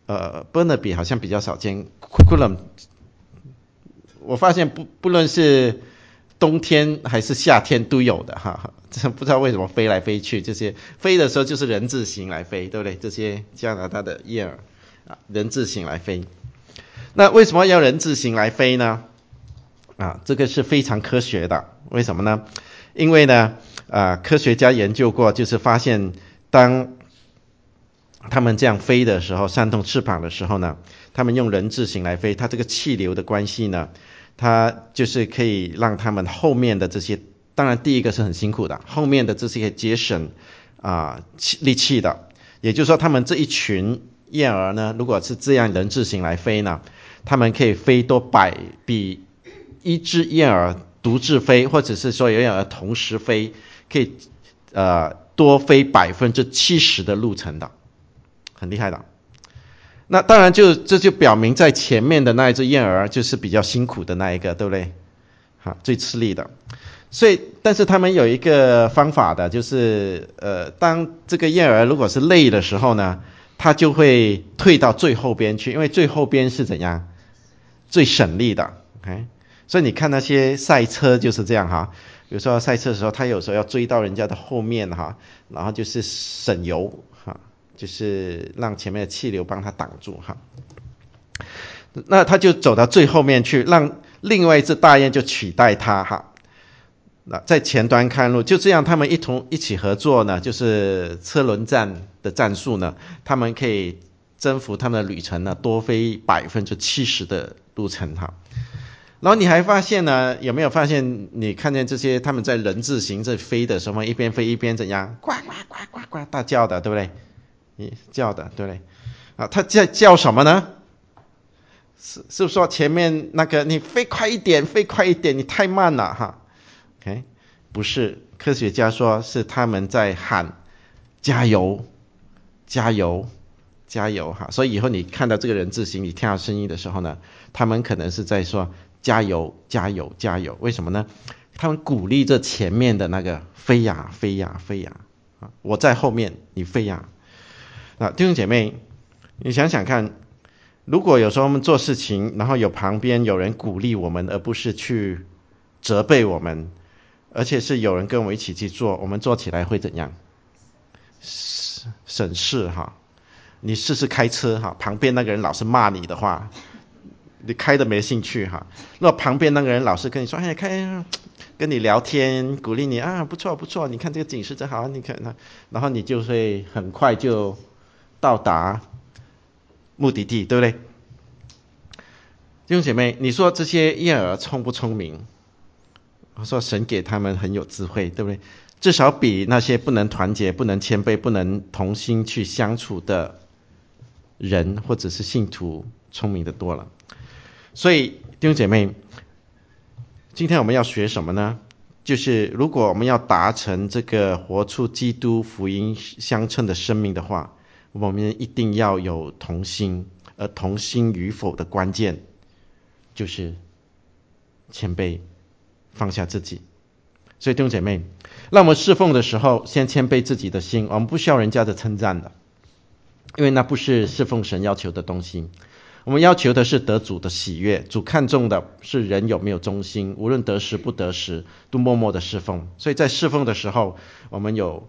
Burnaby 好像比较少见 Curriculum， 我发现不论是冬天还是夏天都有的哈，不知道为什么飞来飞去，这些飞的时候就是人字形来飞，对不对？这些加拿大的燕儿人字形来飞。那为什么要人字形来飞呢？这个是非常科学的。为什么呢？因为呢科学家研究过，就是发现当他们这样飞的时候，扇动翅膀的时候呢，他们用人字形来飞，它这个气流的关系呢，它就是可以让他们后面的这些，当然第一个是很辛苦的，后面的这些节省力气的。也就是说他们这一群燕儿呢，如果是这样人字形来飞呢，他们可以飞多比一只燕儿独自飞，或者是说有燕儿同时飞，可以多飞70%的路程的，很厉害的。那当然这就表明在前面的那一只燕儿就是比较辛苦的那一个，对不对？最吃力的。所以但是他们有一个方法的，就是当这个燕儿如果是累的时候呢，它就会退到最后边去，因为最后边是怎样？最省力的。OK， 所以你看那些赛车就是这样哈，比如说赛车的时候，他有时候要追到人家的后面哈，然后就是省油哈，就是让前面的气流帮他挡住哈。那他就走到最后面去，让另外一只大雁就取代他哈。那在前端看路，就这样他们一起合作呢，就是车轮战的战术呢，他们可以征服他们的旅程呢，多飞70%的路程哈。然后你还发现呢，有没有发现你看见这些他们在人字形这飞的时候，一边飞一边怎样？呱呱呱呱呱大叫的，对不对？叫的，对不对？他在叫什么呢？是不是说前面那个你飞快一点，飞快一点，你太慢了哈？ OK， 不是，科学家说是他们在喊加油加油加油哈。所以以后你看到这个人字形，你听到声音的时候呢，他们可能是在说加油加油加油。为什么呢？他们鼓励着前面的那个飞呀飞呀飞呀，我在后面，你飞呀。弟兄姐妹，你想想看，如果有时候我们做事情，然后有旁边有人鼓励我们，而不是去责备我们，而且是有人跟我们一起去做，我们做起来会怎样？省事哈。你试试开车哈，旁边那个人老是骂你的话，你开的没兴趣哈。如果旁边那个人老是跟你说，跟你聊天，鼓励你不错不错，你看这个景色真好，你看，然后你就会很快就到达目的地，对不对？弟兄姐妹，你说这些燕儿聪不聪明？我说神给他们很有智慧，对不对？至少比那些不能团结、不能谦卑、不能同心去相处的人或者是信徒聪明的多了。所以弟兄姐妹，今天我们要学什么呢？就是如果我们要达成这个活出基督福音相称的生命的话，我们一定要有同心，而同心与否的关键就是谦卑，放下自己。所以弟兄姐妹，让我们侍奉的时候先谦卑自己的心，我们不需要人家的称赞的，因为那不是侍奉神要求的东西。我们要求的是得主的喜悦，主看重的是人有没有忠心，无论得时不得时都默默的侍奉。所以在侍奉的时候，我们有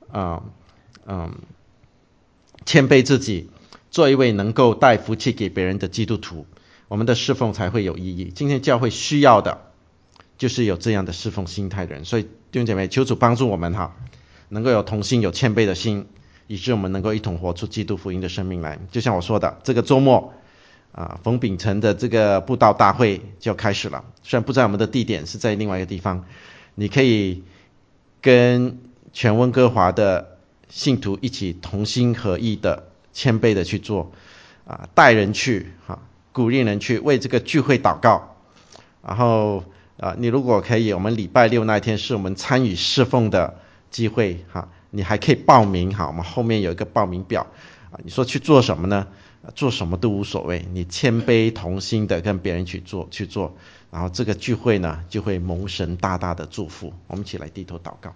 谦卑自己，做一位能够带福气给别人的基督徒，我们的侍奉才会有意义。今天教会需要的就是有这样的侍奉心态的人。所以弟兄姐妹，求主帮助我们能够有同心有谦卑的心，以致我们能够一同活出基督福音的生命来。就像我说的，这个周末冯秉成的这个布道大会就要开始了，虽然不在我们的地点，是在另外一个地方，你可以跟全温哥华的信徒一起同心合意的谦卑的去做带人去鼓励人去为这个聚会祷告。然后你如果可以，我们礼拜六那一天是我们参与侍奉的机会你还可以报名我们后面有一个报名表你说去做什么呢？做什么都无所谓，你谦卑同心的跟别人去做，然后这个聚会呢就会蒙神大大的祝福。我们一起来低头祷告。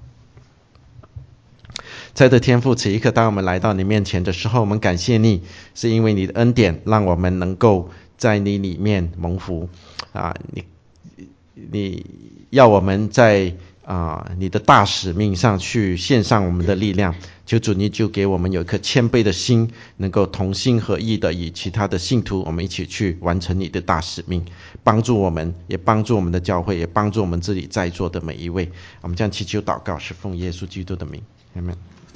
在这天父，此一刻当我们来到你面前的时候，我们感谢你，是因为你的恩典让我们能够在你里面蒙福你要我们在你的大使命上去献上我们的力量。求主你就给我们有一颗谦卑的心，能够同心合意的与其他的信徒我们一起去完成你的大使命，帮助我们，也帮助我们的教会，也帮助我们这里在座的每一位。我们这样祈求祷告，是奉耶稣基督的名，阿们。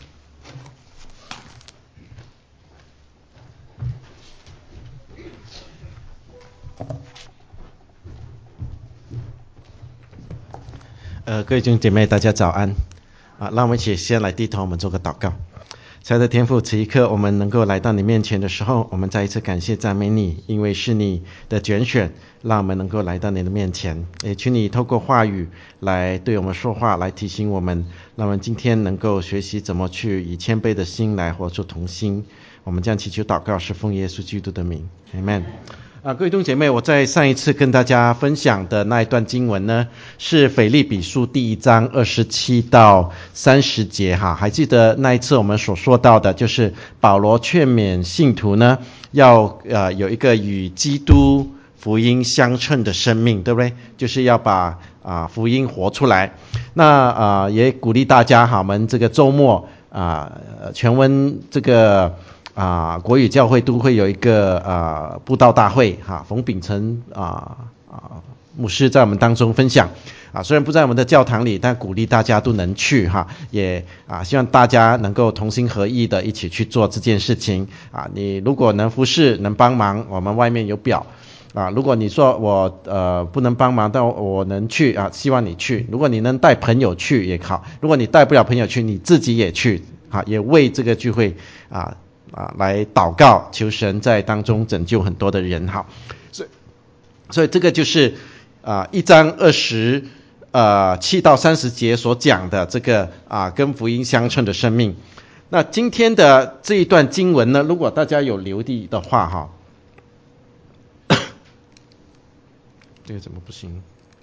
各位弟兄姐妹大家早安让我们一起先来低头，我们做个祷告。亲爱的天父，此一刻我们能够来到你面前的时候，我们再一次感谢赞美你，因为是你的拣选让我们能够来到你的面前，也请你透过话语来对我们说话，来提醒我们，让我们今天能够学习怎么去以谦卑的心来活出同心。我们这样祈求祷告，是奉耶稣基督的名， Amen。各位弟兄姐妹，我在上一次跟大家分享的那一段经文呢，是腓立比书第1章27到30节还记得那一次我们所说到的，就是保罗劝勉信徒呢，要有一个与基督福音相称的生命，对不对？就是要把福音活出来。那也鼓励大家我们这个周末全温这个国语教会都会有一个布道大会冯秉成牧师在我们当中分享虽然不在我们的教堂里，但鼓励大家都能去也希望大家能够同心合意的一起去做这件事情你如果能服侍能帮忙，我们外面有表如果你说我不能帮忙，但我能去希望你去。如果你能带朋友去也好，如果你带不了朋友去，你自己也去也为这个聚会来祷告，求神在当中拯救很多的人所以这个就是1章27到30节所讲的这个跟福音相称的生命。那今天的这一段经文呢，如果大家有留意的话这个怎么不行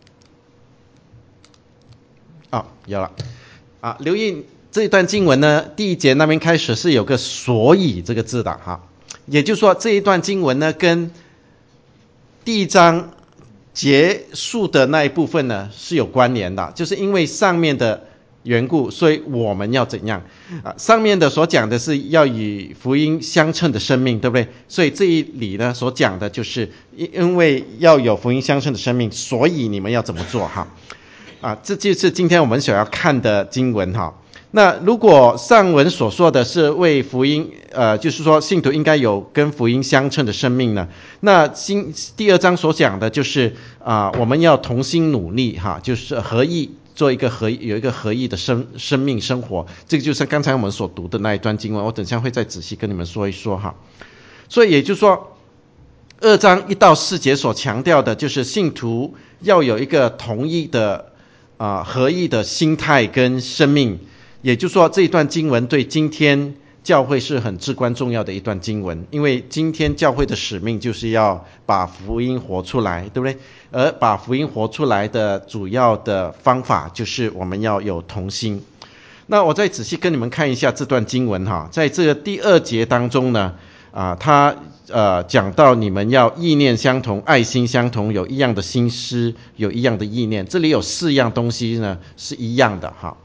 有了留意这一段经文呢，第1节那边开始是有个所以这个字的也就是说这一段经文呢跟第1章结束的那一部分呢是有关联的，就是因为上面的缘故，所以我们要怎样上面的所讲的是要与福音相称的生命，对不对？所以这一里呢所讲的就是因为要有福音相称的生命，所以你们要怎么做这就是今天我们所要看的经文那如果上文所说的是为福音就是说信徒应该有跟福音相称的生命呢，那第2章所讲的就是我们要同心努力就是合意做一个有一个合意的生命生活。这个就是刚才我们所读的那一段经文，我等一下会再仔细跟你们说一说所以也就是说2章1到4节所强调的就是信徒要有一个同一的合意的心态跟生命。也就是说这一段经文对今天教会是很至关重要的一段经文，因为今天教会的使命就是要把福音活出来，对不对？而把福音活出来的主要的方法就是我们要有同心。那我再仔细跟你们看一下这段经文在这个第2节当中呢他讲到你们要意念相同，爱心相同，有一样的心思，有一样的意念。这里有4样东西呢是一样的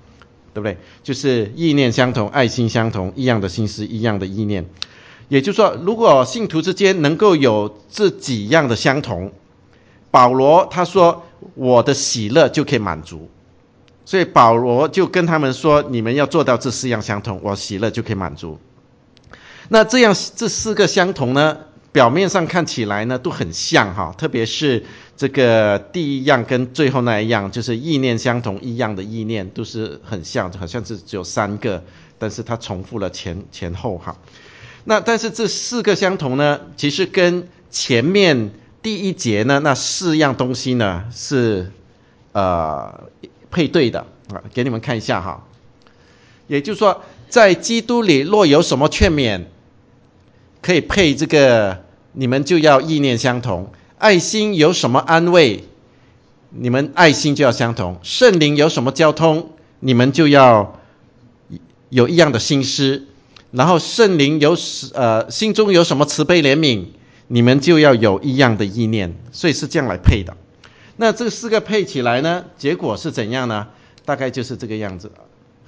对不对？就是意念相同，爱心相同，一样的心思，一样的意念。也就是说，如果信徒之间能够有这几样的相同，保罗他说我的喜乐就可以满足，所以保罗就跟他们说，你们要做到这4样相同，我喜乐就可以满足。那这4个相同呢，表面上看起来呢都很像哈，特别是这个第一样跟最后那一样，就是意念相同，一样的意念都是很像，好像是只有3个，但是它重复了前后哈。那但是这4个相同呢，其实跟前面第1节呢那4样东西呢是配对的啊，给你们看一下哈。也就是说，在基督里若有什么劝勉，可以配这个，你们就要意念相同。爱心有什么安慰，你们爱心就要相同。圣灵有什么交通，你们就要有一样的心思。然后圣灵心中有什么慈悲怜悯，你们就要有一样的意念。所以是这样来配的。那这4个配起来呢，结果是怎样呢？大概就是这个样子。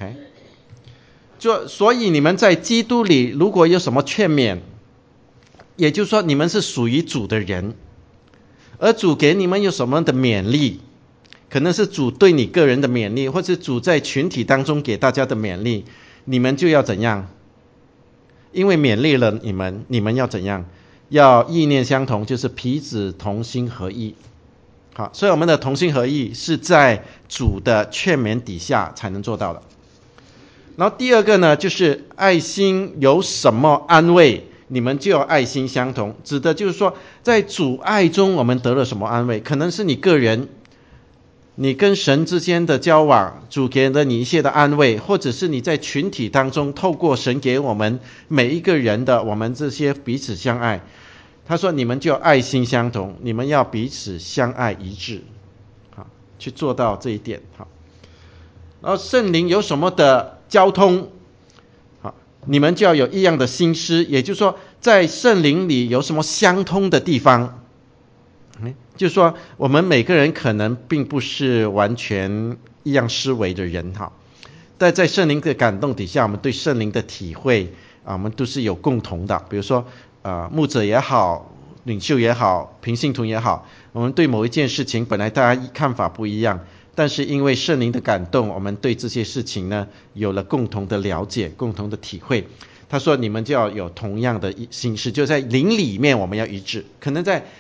所以你们在基督里如果有什么劝勉，也就是说你们是属于主的人，而主给你们有什么的勉励，可能是主对你个人的勉励，或者主在群体当中给大家的勉励，你们就要怎样？因为勉励了你们要怎样？要意念相同，就是彼此同心合意。好，所以我们的同心合意是在主的劝勉底下才能做到的。然后第二个呢，就是爱心有什么安慰，你们就要爱心相同，指的就是说在主爱中我们得了什么安慰，可能是你个人，你跟神之间的交往，主给了你一些的安慰，或者是你在群体当中透过神给我们每一个人的我们这些彼此相爱，他说你们就要爱心相同，你们要彼此相爱一致，好，去做到这一点。好，然后圣灵有什么的交通，好，你们就要有一样的心思，也就是说在圣灵里有什么相通的地方，就是说我们每个人可能并不是完全一样思维的人哈，但在圣灵的感动底下，我们对圣灵的体会我们都是有共同的。比如说牧者也好，领袖也好，平信徒也好，我们对某一件事情本来大家看法不一样，但是因为圣灵的感动，我们对这些事情呢有了共同的了解，共同的体会。他说你们就要有同样的心思，就在灵里面我们要一致，可能在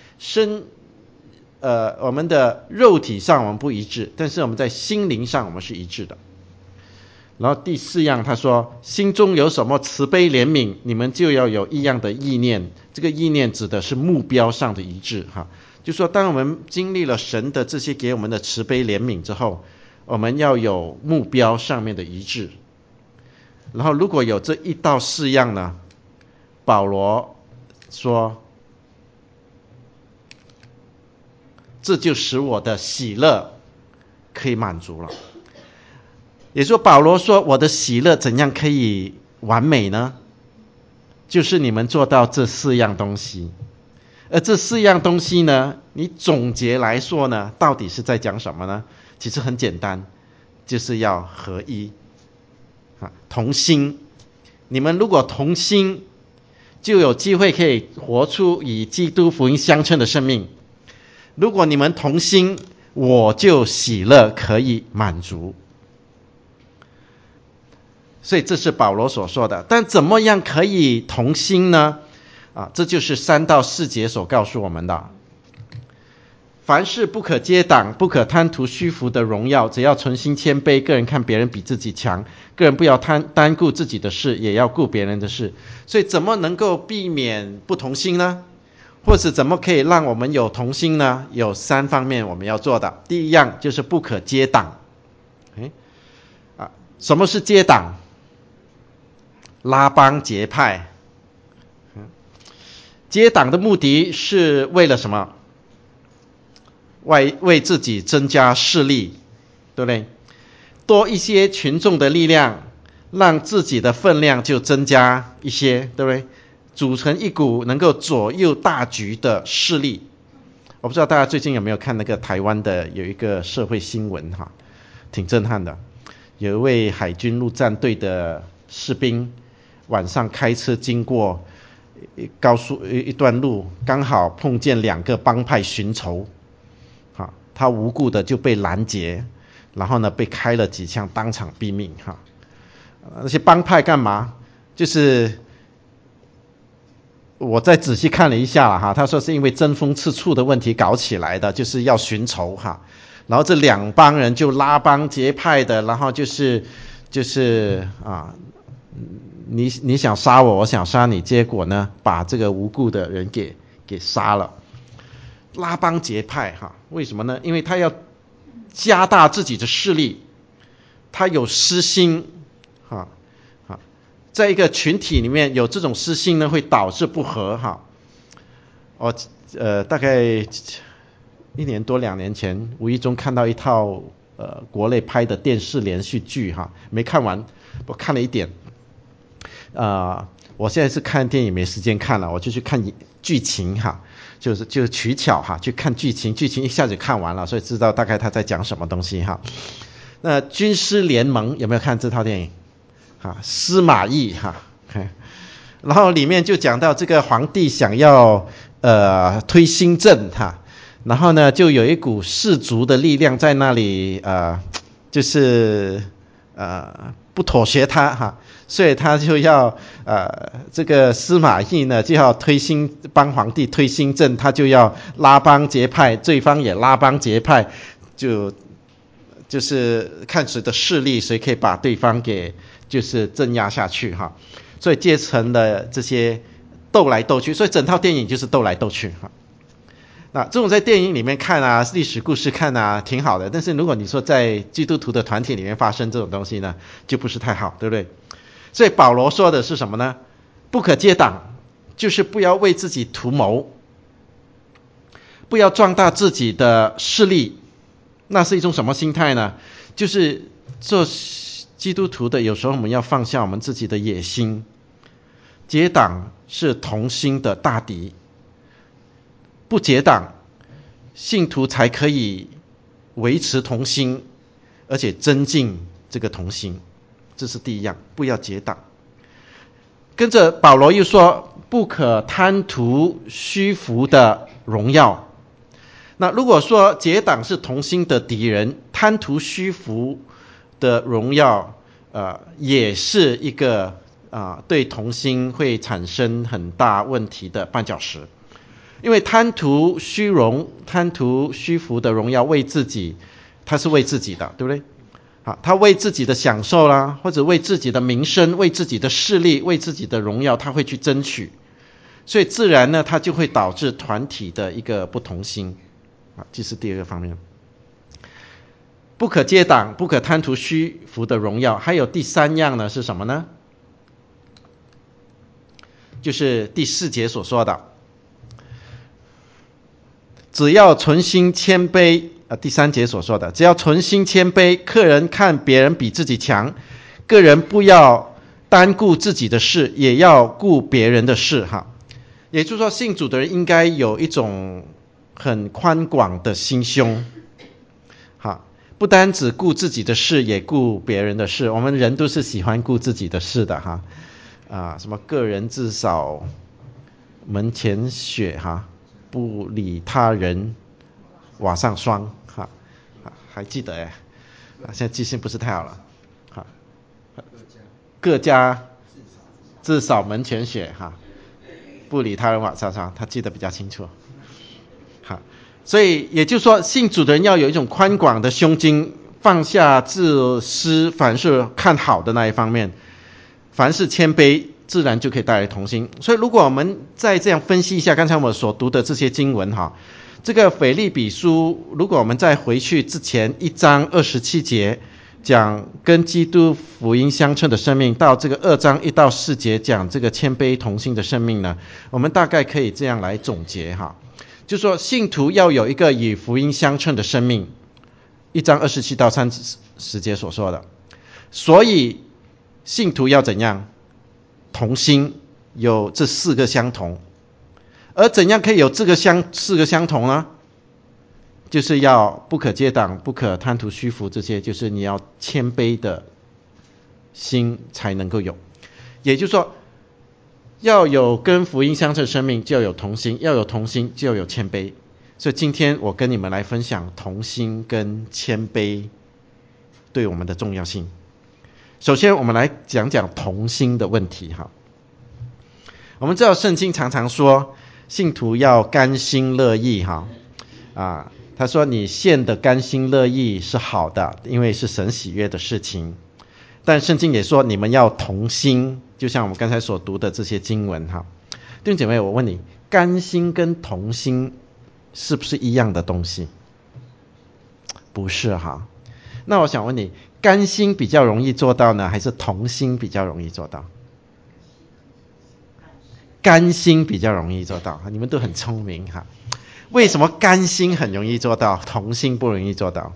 我们的肉体上我们不一致，但是我们在心灵上我们是一致的。然后第4样他说心中有什么慈悲怜悯，你们就要有一样的意念，这个意念指的是目标上的一致哈。就说当我们经历了神的这些给我们的慈悲怜悯之后，我们要有目标上面的一致。然后如果有这1到4样呢，保罗说这就使我的喜乐可以满足了。也就是说保罗说我的喜乐怎样可以完美呢？就是你们做到这4样东西。而这4样东西呢，你总结来说呢，到底是在讲什么呢？其实很简单，就是要合一，同心。你们如果同心，就有机会可以活出与基督福音相称的生命。如果你们同心，我就喜乐可以满足。所以这是保罗所说的。但怎么样可以同心呢？这就是3到4节所告诉我们的。凡事不可结党，不可贪图虚浮的荣耀，只要存心谦卑，个人看别人比自己强，个人不要单顾自己的事，也要顾别人的事。所以怎么能够避免不同心呢？或是怎么可以让我们有同心呢？有3方面我们要做的。第一样就是不可结党。什么是结党？拉帮结派。结党的目的是为了什么？为自己增加势力，对不对？多一些群众的力量，让自己的分量就增加一些，对不对？组成一股能够左右大局的势力。我不知道大家最近有没有看那个台湾的有一个社会新闻哈，挺震撼的。 有一位海军陆战队的士兵晚上开车经过高速一段路，刚好碰见2个帮派寻仇，他无故的就被拦截，然后呢被开了几枪，当场毙命。那些帮派干嘛？就是我再仔细看了一下哈，他说是因为争风吃醋的问题搞起来的，就是要寻仇哈。然后这2帮人就拉帮结派的，然后就是你想杀我，我想杀你，结果呢把这个无辜的人给杀了。拉帮结派哈，为什么呢？因为他要加大自己的势力，他有私心在一个群体里面有这种私心呢，会导致不和哈。大概1年多2年前，无意中看到一套国内拍的电视连续剧哈，没看完，我看了一点。我现在是看电影没时间看了，我就去看剧情哈，就是取巧哈，去看剧情一下子看完了，所以知道大概他在讲什么东西哈。那军师联盟有没有看这套电影？司马懿哈，然后里面就讲到这个皇帝想要推新政哈，然后呢就有一股氏族的力量在那里就是不妥协他哈，所以他就要这个司马懿呢就要帮皇帝推新政，他就要拉帮结派，对方也拉帮结派，就是看谁的势力，谁可以把对方给就是镇压下去哈，所以结成了这些斗来斗去，所以整套电影就是斗来斗去哈。那这种在电影里面看啊，历史故事看啊，挺好的。但是如果你说在基督徒的团体里面发生这种东西呢，就不是太好，对不对？所以保罗说的是什么呢？不可结党，就是不要为自己图谋，不要壮大自己的势力。那是一种什么心态呢？就是做基督徒的，有时候我们要放下我们自己的野心。结党是同心的大敌，不结党，信徒才可以维持同心，而且增进这个同心。这是第一样，不要结党。跟着保罗又说，不可贪图虚浮的荣耀。那如果说结党是同心的敌人，贪图虚浮的荣耀也是一个对同心会产生很大问题的绊脚石。因为贪图虚荣，贪图虚浮的荣耀，为自己，他是为自己的，对不对？他为自己的享受啦，或者为自己的名声，为自己的势力，为自己的荣耀，他会去争取，所以自然呢，他就会导致团体的一个不同心。这是第二个方面。不可结党，不可贪图虚浮的荣耀。还有第3样呢，是什么呢？就是第4节所说的，只要存心谦卑。第3节所说的，只要存心谦卑，个人看别人比自己强，个人不要单顾自己的事，也要顾别人的事哈。也就是说，信主的人应该有一种很宽广的心胸，不单只顾自己的事，也顾别人的事。我们人都是喜欢顾自己的事的哈，什么个人至少门前雪哈，不理他人瓦上霜哈，还记得哎，现在记性不是太好了哈。各家至少门前雪哈，不理他人瓦上霜，他记得比较清楚。所以也就是说，信主的人要有一种宽广的胸襟，放下自私，凡是看好的那一方面，凡是谦卑，自然就可以带来同心。所以如果我们再这样分析一下刚才我们所读的这些经文哈，这个腓立比书，如果我们再回去之前1章27节讲跟基督福音相称的生命，到这个2章1到4节讲这个谦卑同心的生命呢，我们大概可以这样来总结哈。就是说信徒要有一个与福音相称的生命，1章27到30节所说的。所以信徒要怎样？同心，有这4个相同。而怎样可以有这个4个相同呢？就是要不可结党，不可贪图虚浮，这些就是你要谦卑的心才能够有。也就是说，要有跟福音相称的生命，就要有同心；要有同心，就要有谦卑。所以今天我跟你们来分享同心跟谦卑对我们的重要性。首先我们来讲讲同心的问题哈。我们知道圣经常常说信徒要甘心乐意哈，他说你献的甘心乐意是好的，因为是神喜悦的事情。但圣经也说你们要同心，就像我们刚才所读的这些经文哈。弟兄姐妹，我问你，甘心跟同心是不是一样的东西？不是哈。那我想问你，甘心比较容易做到呢，还是同心比较容易做到？甘心比较容易做到，你们都很聪明哈。为什么甘心很容易做到，同心不容易做到？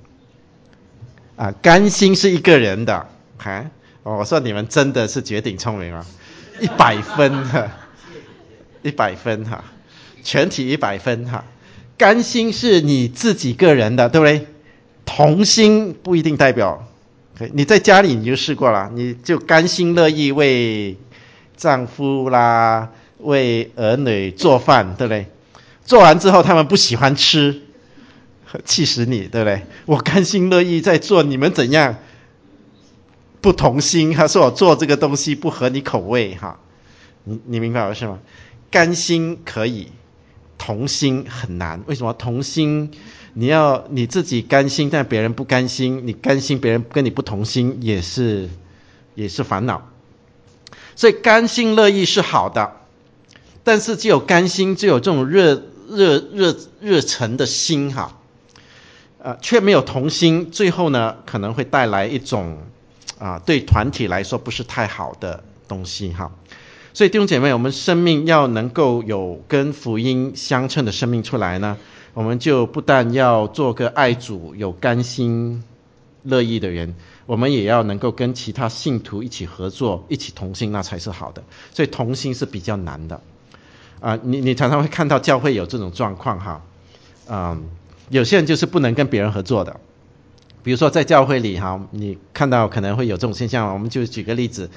甘心是一个人的，我说你们真的是绝顶聪明啊，100分哈，100分哈，全体100分哈。甘心是你自己个人的，对不对？同心不一定代表，你在家里你就试过了，你就甘心乐意为丈夫啦，为儿女做饭，对不对？做完之后他们不喜欢吃，气死你，对不对？我甘心乐意在做，你们怎样？不同心，他说我做这个东西不合你口味哈，你明白我是吗？甘心可以，同心很难。为什么？同心你要你自己甘心，但别人不甘心，你甘心别人跟你不同心也是烦恼。所以甘心乐意是好的，但是只有甘心，只有这种热忱的心哈，却没有同心，最后呢可能会带来一种对团体来说不是太好的东西哈。所以弟兄姐妹，我们生命要能够有跟福音相称的生命出来呢，我们就不但要做个爱主有甘心乐意的人，我们也要能够跟其他信徒一起合作，一起同心，那才是好的。所以同心是比较难的你常常会看到教会有这种状况哈，有些人就是不能跟别人合作的。比如说在教会里哈，你看到可能会有这种现象，我们就举个例子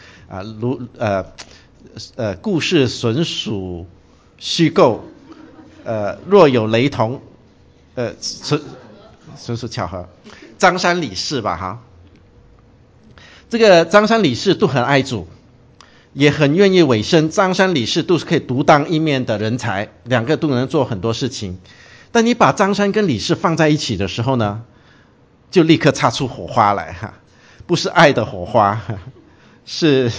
故事纯属虚构，若有雷同，纯属巧合。张三李四吧哈，这个张三李四都很爱主，也很愿意委身。张三李四都是可以独当一面的人才，两个都能做很多事情。但你把张三跟李四放在一起的时候呢，就立刻擦出火花来哈，不是爱的火花，是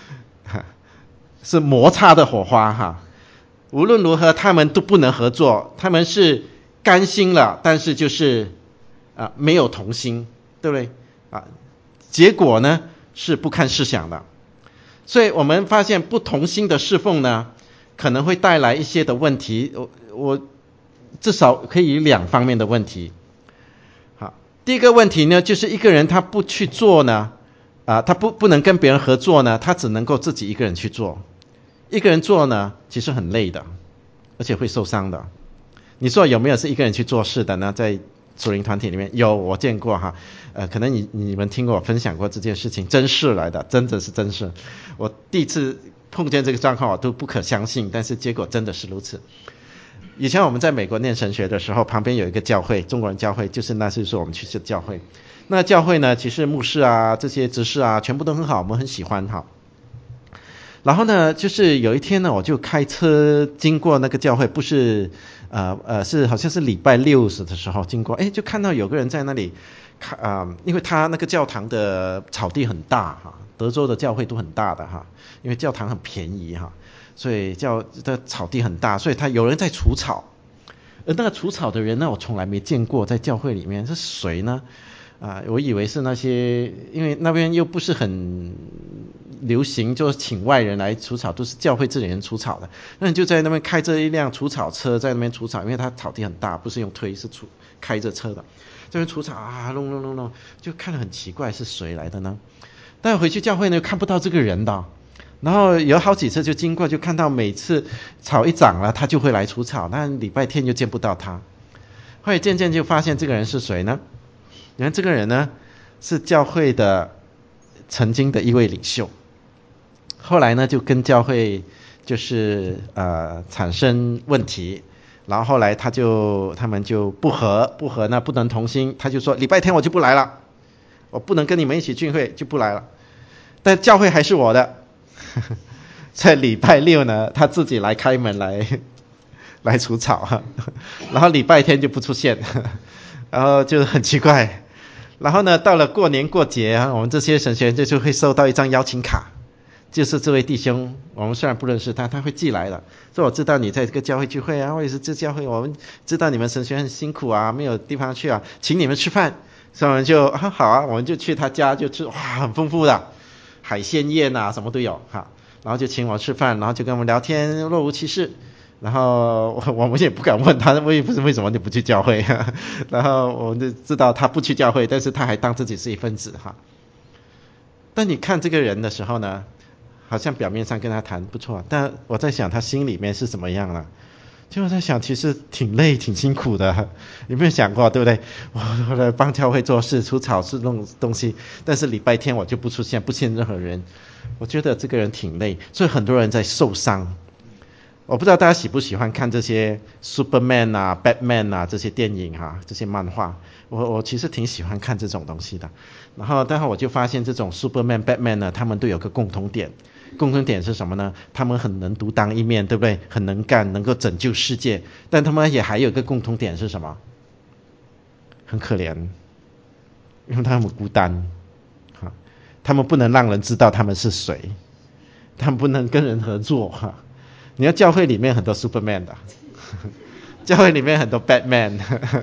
摩擦的火花哈。无论如何他们都不能合作，他们是甘心了，但是就是没有同心，对不对结果呢是不堪设想的。所以我们发现不同心的侍奉呢，可能会带来一些的问题。我至少可以有2方面的问题。好，第一个问题呢，就是一个人他不去做呢，他不能跟别人合作呢，他只能够自己一个人去做。一个人做呢，其实很累的，而且会受伤的。你说有没有是一个人去做事的呢？在属灵团体里面有，我见过哈。可能你们听过我分享过这件事情，真事来的，真的是真事。我第一次碰见这个状况，我都不可相信，但是结果真的是如此。以前我们在美国念神学的时候，旁边有一个教会，中国人教会，就是那是说我们去教会。那教会呢，其实牧师这些执事全部都很好，我们很喜欢哈。然后呢，就是有一天呢，我就开车经过那个教会，不是是好像是礼拜六的时候经过，就看到有个人在那里因为他那个教堂的草地很大哈，德州的教会都很大的哈，因为教堂很便宜哈，所以的草地很大，所以他有人在除草。而那个除草的人呢，我从来没见过，在教会里面是谁呢？我以为是那些，因为那边又不是很流行，就请外人来除草，都是教会自己人除草的。那你就在那边开着一辆除草车在那边除草，因为它草地很大，不是用推，是开着车的，这边除草弄，就看得很奇怪，是谁来的呢？但回去教会呢，又看不到这个人的。然后有好几次就经过，就看到每次草一长了，他就会来除草，但礼拜天就见不到他。后来渐渐就发现这个人是谁呢？你看这个人呢，是教会的曾经的一位领袖，后来呢就跟教会就是产生问题，然后后来他们就不和呢，不能同心，他就说礼拜天我就不来了，我不能跟你们一起聚会，就不来了，但教会还是我的。在礼拜六呢，他自己来开门来除草，然后礼拜天就不出现，然后就很奇怪。然后呢，到了过年过节我们这些神学员就会收到一张邀请卡，就是这位弟兄，我们虽然不认识他会寄来的，说我知道你在这个教会聚会啊，或者是这教会，我们知道你们神学很辛苦啊，没有地方去啊，请你们吃饭。所以我们就好啊，我们就去他家就吃，哇，很丰富的海鲜宴啊，什么都有哈。然后就请我吃饭，然后就跟我们聊天，若无其事。然后我们也不敢问他为什么你不去教会，然后我们就知道他不去教会，但是他还当自己是一分子哈。但你看这个人的时候呢，好像表面上跟他谈不错，但我在想他心里面是怎么样了。就我在想，其实挺累挺辛苦的，有没有想过，对不对？我来帮教会做事，除草是弄东西，但是礼拜天我就不出现，不见任何人。我觉得这个人挺累，所以很多人在受伤。我不知道大家喜不喜欢看这些 Superman 啊 Batman 啊这些电影这些漫画，我其实挺喜欢看这种东西的。然后待会我就发现这种 Superman Batman 呢，他们都有个共同点是什么呢？他们很能独当一面，对不对？很能干，能够拯救世界，但他们也还有一个共同点是什么？很可怜，因为他们孤单他们不能让人知道他们是谁，他们不能跟人合作你要教会里面很多 Superman 的，教会里面很多 Batman，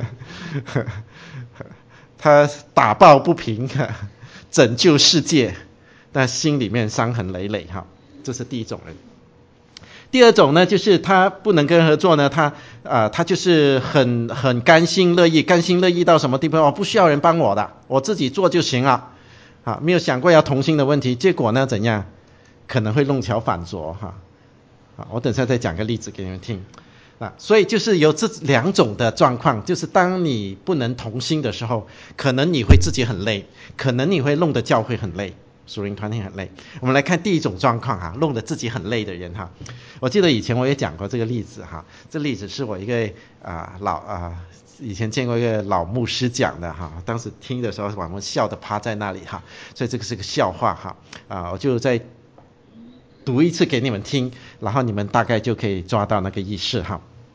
他打抱不平，拯救世界，但心里面伤痕累累这是第一种人。第二种呢，就是他不能跟人合作呢，他就是很甘心乐意到什么地步？我不需要人帮我的，我自己做就行了没有想过要同心的问题，结果呢怎样？可能会弄巧反拙我等下再讲个例子给你们听所以就是有这两种的状况，就是当你不能同心的时候，可能你会自己很累，可能你会弄得教会很累，属灵团体很累。我们来看第一种状况弄得自己很累的人我记得以前我也讲过这个例子这例子是我一个以前见过一个老牧师讲的当时听的时候我们笑得趴在那里所以这个是个笑话我就再读一次给你们听，然后你们大概就可以抓到那个意思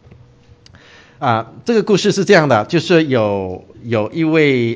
这个故事是这样的，就是有一位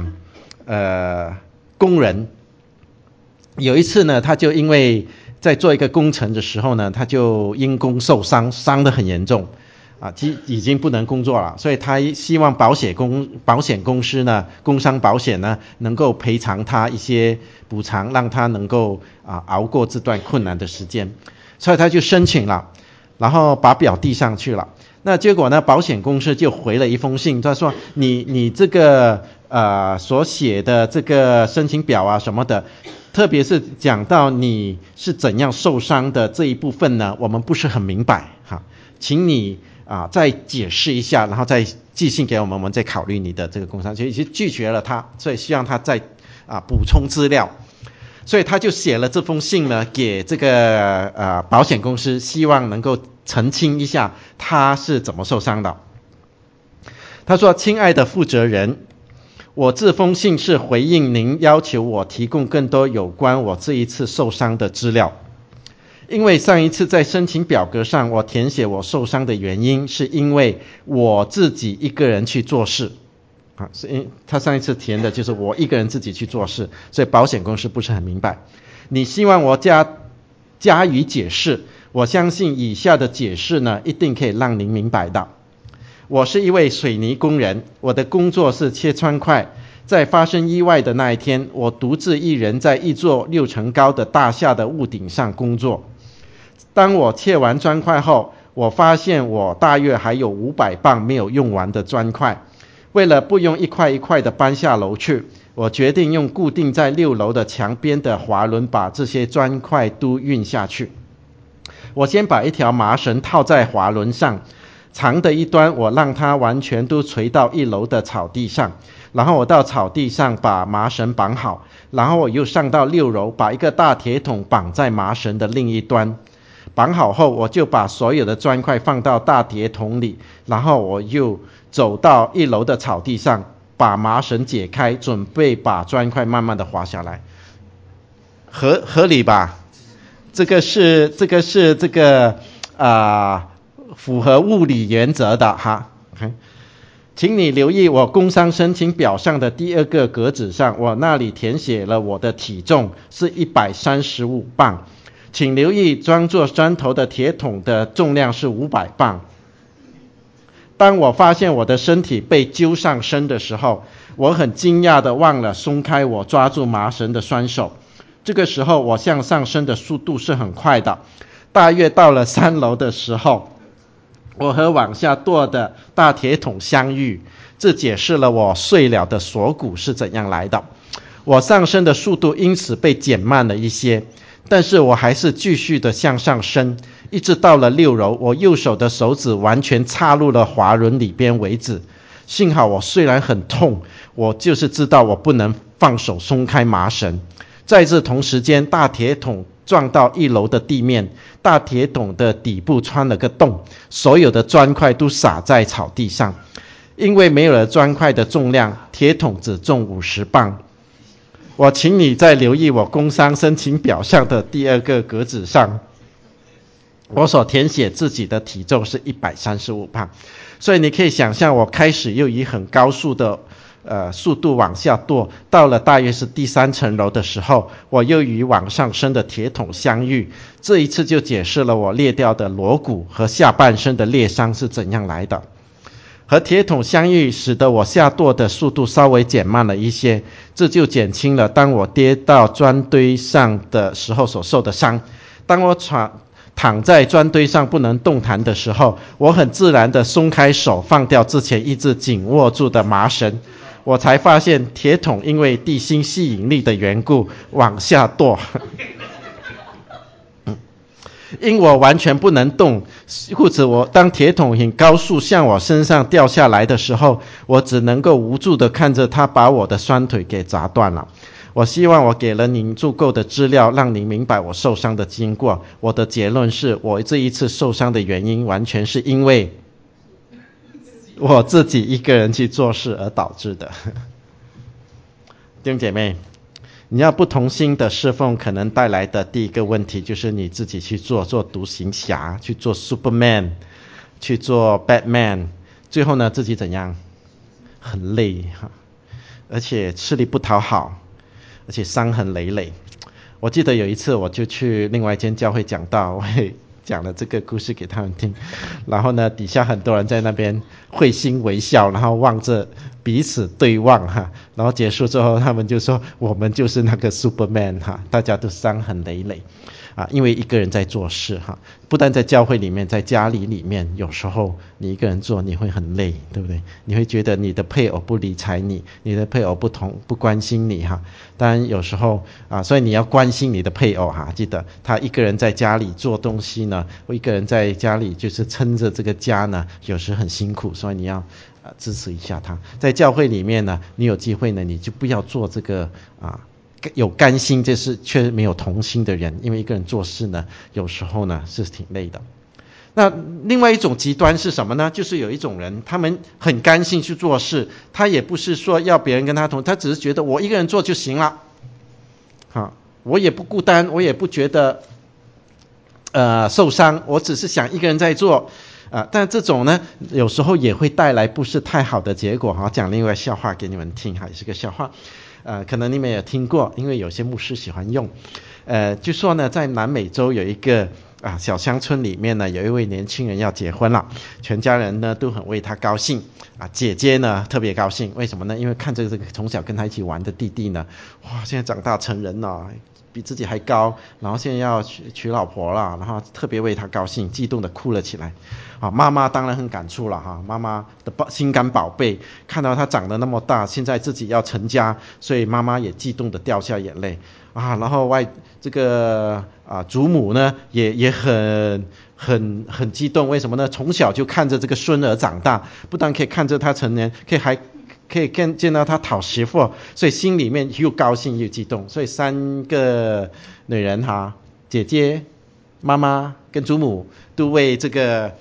工人，有一次呢，他就因为在做一个工程的时候呢，他就因工受伤，伤得很严重已经不能工作了，所以他希望保险公司呢，工伤保险呢，能够赔偿他一些补偿，让他能够熬过这段困难的时间，所以他就申请了，然后把表递上去了。那结果呢，保险公司就回了一封信，他说你这个所写的这个申请表什么的，特别是讲到你是怎样受伤的这一部分呢，我们不是很明白请你再解释一下，然后再寄信给我们，我们再考虑你的这个工伤，就已经拒绝了他，所以希望他再补充资料，所以他就写了这封信呢给这个保险公司，希望能够澄清一下他是怎么受伤的。他说：亲爱的负责人，我这封信是回应您要求我提供更多有关我这一次受伤的资料。因为上一次在申请表格上我填写我受伤的原因是因为我自己一个人去做事他上一次填的就是我一个人自己去做事，所以保险公司不是很明白。你希望我加以解释，我相信以下的解释呢一定可以让您明白的。我是一位水泥工人，我的工作是切砖块。在发生意外的那一天，我独自一人在一座6层高的大厦的屋顶上工作。当我切完砖块后，我发现我大约还有500磅没有用完的砖块。为了不用一块一块的搬下楼去，我决定用固定在6楼的墙边的滑轮把这些砖块都运下去。我先把一条麻绳套在滑轮上，长的一端我让它完全都垂到1楼的草地上， 然后我到草地上把麻绳绑好，然后我又上到6楼，把一个大铁桶绑在麻绳的另一端。绑好后，我就把所有的砖块放到大铁桶里，然后我又走到1楼的草地上，把麻绳解开，准备把砖块慢慢的滑下来。合理吧？这个是符合物理原则的哈。请你留意我工伤申请表上的第2个格子上，我那里填写了我的体重是135磅。请留意装作砖头的铁桶的重量是500磅。当我发现我的身体被揪上身的时候，我很惊讶的忘了松开我抓住麻绳的双手。这个时候我向上升的速度是很快的，大约到了3楼的时候，我和往下堕的大铁桶相遇，这解释了我碎了的锁骨是怎样来的。我上升的速度因此被减慢了一些，但是我还是继续的向上升，一直到了6楼，我右手的手指完全插入了滑轮里边为止。幸好我虽然很痛，我就是知道我不能放手松开麻绳。在这同时间，大铁桶撞到1楼的地面，大铁桶的底部穿了个洞，所有的砖块都洒在草地上。因为没有了砖块的重量，铁桶只重50磅。我请你再留意我工伤申请表上的第2个格子上，我所填写自己的体重是135磅。所以你可以想象，我开始又以很高速的速度往下堕，到了大约是第3层楼的时候，我又与往上升的铁桶相遇。这一次就解释了我裂掉的锣骨和下半身的裂伤是怎样来的。和铁桶相遇使得我下堕的速度稍微减慢了一些，这就减轻了当我跌到砖堆上的时候所受的伤。当我躺在砖堆上不能动弹的时候，我很自然地松开手，放掉之前一直紧握住的麻绳。我才发现铁桶因为地心吸引力的缘故往下堕。因我完全不能动，故此当铁桶很高速向我身上掉下来的时候，我只能够无助地看着它把我的双腿给砸断了。我希望我给了您足够的资料，让您明白我受伤的经过。我的结论是，我这一次受伤的原因完全是因为我自己一个人去做事而导致的。弟兄姐妹，你要不同心的侍奉，可能带来的第一个问题就是你自己去做独行侠，去做 Superman， 去做 Batman， 最后呢自己怎样？很累哈，而且吃力不讨好，而且伤痕累累。我记得有一次我就去另外一间教会讲道，我也讲了这个故事给他们听，然后呢底下很多人在那边会心微笑，然后望着彼此对望哈，然后结束之后他们就说我们就是那个 Superman 哈，大家都伤痕累累因为一个人在做事哈，不但在教会里面，在家里面，有时候你一个人做你会很累，对不对？你会觉得你的配偶不理睬你，你的配偶不关心你哈。当然有时候所以你要关心你的配偶哈，记得他一个人在家里做东西呢，或一个人在家里就是撑着这个家呢，有时很辛苦，所以你要支持一下他。在教会里面呢，你有机会呢，你就不要做这个有甘心就是却没有同心的人，因为一个人做事呢，有时候呢是挺累的。那另外一种极端是什么呢？就是有一种人，他们很甘心去做事，他也不是说要别人跟他同，他只是觉得我一个人做就行了，我也不孤单，我也不觉得受伤，我只是想一个人在做。但这种呢，有时候也会带来不是太好的结果哈。讲另外笑话给你们听哈，也是个笑话。可能你们也听过，因为有些牧师喜欢用。就说呢，在南美洲有一个小乡村里面呢，有一位年轻人要结婚了，全家人呢都很为他高兴姐姐呢特别高兴，为什么呢？因为看着这个从小跟他一起玩的弟弟呢，哇，现在长大成人了，比自己还高，然后现在要娶老婆了，然后特别为他高兴，激动的哭了起来。妈妈当然很感触了哈，妈妈的心肝宝贝看到他长得那么大，现在自己要成家，所以妈妈也激动的掉下眼泪然后这个祖母呢也很激动，为什么呢？从小就看着这个孙儿长大，不但可以看着他成年，还可以见到他讨媳妇，所以心里面又高兴又激动。所以3个女人哈，姐姐、妈妈跟祖母都为这个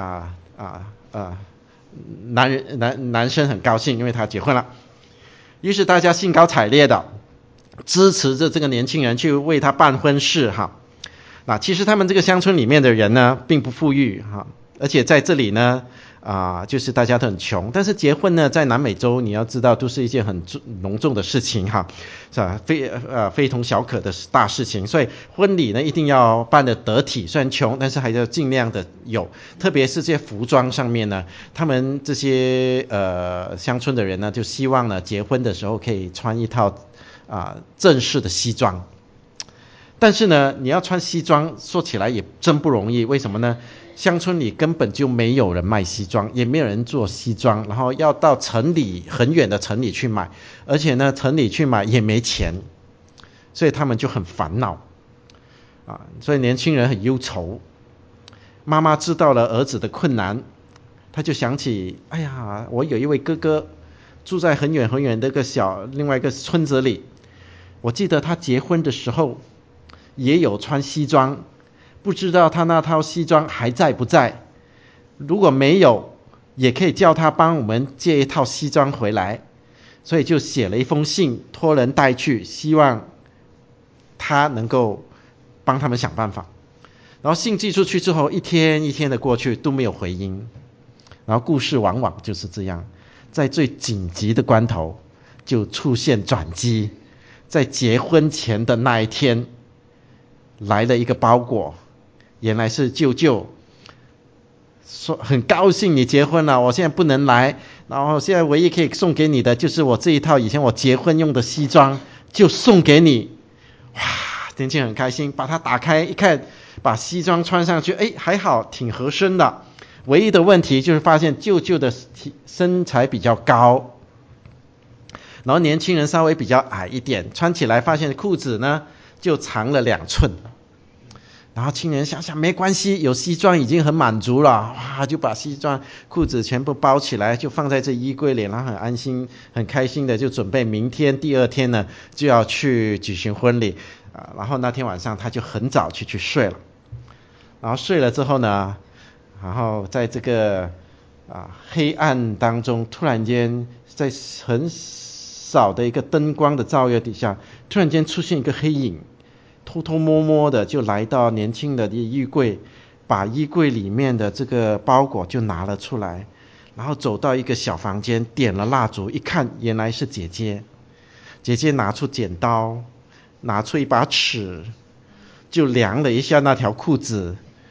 男生很高兴，因为他结婚了。于是大家兴高采烈的支持着这个年轻人去为他办婚事哈。那其实他们这个乡村里面的人呢，并不富裕哈，而且在这里呢，就是大家都很穷。但是结婚呢，在南美洲你要知道，都是一件很隆重的事情哈，是吧？非同小可的大事情。所以婚礼呢，一定要办得得体。虽然穷，但是还要尽量的有。特别是这些服装上面呢，他们这些乡村的人呢，就希望呢，结婚的时候可以穿一套正式的西装。但是呢，你要穿西装说起来也真不容易。为什么呢？乡村里根本就没有人卖西装，也没有人做西装，然后要到城里很远的城里去买，而且呢，城里去买也没钱，所以他们就很烦恼所以年轻人很忧愁。妈妈知道了儿子的困难，他就想起，哎呀，我有一位哥哥住在很远很远的另外一个村子里，我记得他结婚的时候也有穿西装，不知道他那套西装还在不在。如果没有，也可以叫他帮我们借一套西装回来。所以就写了一封信，托人带去，希望他能够帮他们想办法。然后信寄出去之后，一天一天的过去都没有回音。然后故事往往就是这样，在最紧急的关头就出现转机。在结婚前的那一天来了一个包裹，原来是舅舅说很高兴你结婚了，我现在不能来，然后现在唯一可以送给你的就是我这一套以前我结婚用的西装，就送给你。哇，年轻人很开心，把它打开一看，把西装穿上去，还好挺合身的。唯一的问题就是发现舅舅的身材比较高，然后年轻人稍微比较矮一点，穿起来发现裤子呢就长了2寸。然后青年想想没关系，有西装已经很满足了，哇，就把西装裤子全部包起来，就放在这衣柜里，然后很安心很开心的就准备明天第2天呢就要去举行婚礼然后那天晚上他就很早去睡了。然后睡了之后呢，然后在这个黑暗当中，突然间在很少的一个灯光的照耀底下，突然间出现一个黑影，偷偷摸摸的就来到年轻的衣柜，把衣柜里面的这个包裹就拿了出来，然后走到一个小房间，点了蜡烛，一看原来是姐姐。姐姐拿出剪刀，拿出一把尺，就量了一下那条裤子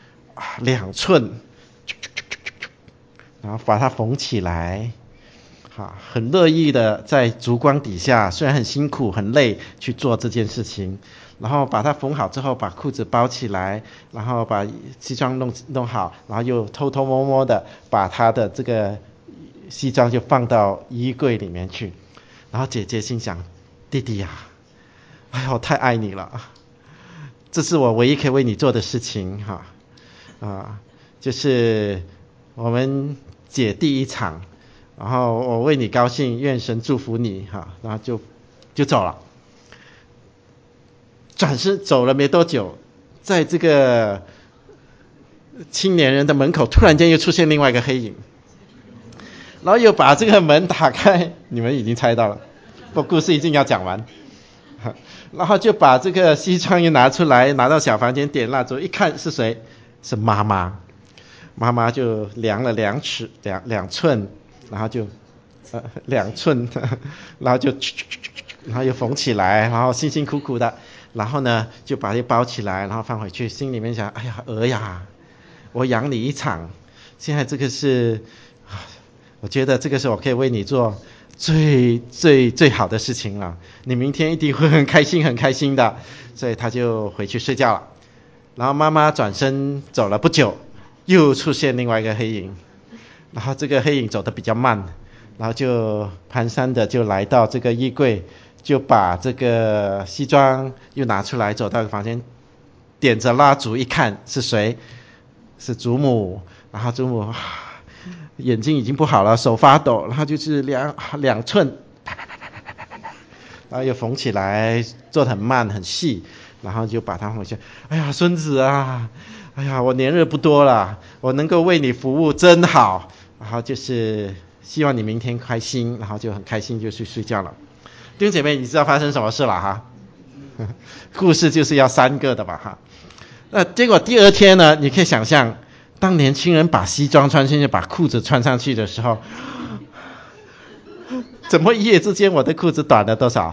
，2寸，然后把它缝起来。很乐意的在烛光底下，虽然很辛苦很累去做这件事情，然后把它缝好之后，把裤子包起来，然后把西装弄好，然后又偷偷摸摸的把他的这个西装就放到衣柜里面去。然后姐姐心想，弟弟呀，哎呀，我太爱你了，这是我唯一可以为你做的事情就是我们姐第一场，然后我为你高兴，愿神祝福你然后就走了。转身走了没多久，在这个青年人的门口突然间又出现另外一个黑影，然后又把这个门打开，你们已经猜到了，不，故事已经要讲完。然后就把这个西装又拿出来，拿到小房间点蜡烛，一看是谁？是妈妈。妈妈就量了2寸，然后就2寸，然后就然后又缝起来，然后辛辛苦苦的，然后呢就把它包起来，然后放回去，心里面想，哎呀儿呀，我养你一场，现在这个是我觉得这个是我可以为你做最好的事情了，你明天一定会很开心的。所以他就回去睡觉了。然后妈妈转身走了不久，又出现另外一个黑影，然后这个黑影走得比较慢，然后就蹒跚的就来到这个衣柜，就把这个西装又拿出来，走到房间，点着蜡烛一看是谁？是祖母。然后祖母眼睛已经不好了，手发抖，然后就是两寸，然后又缝起来，做得很慢很细，然后就把它放下。哎呀，孙子啊，哎呀，我年日不多了，我能够为你服务真好，然后就是希望你明天开心，然后就很开心就去睡觉了。弟兄姐妹，你知道发生什么事了哈？故事就是要3个的吧哈。那结果第二天呢，你可以想象，当年轻人把西装穿上去，把裤子穿上去的时候，怎么一夜之间我的裤子短了多少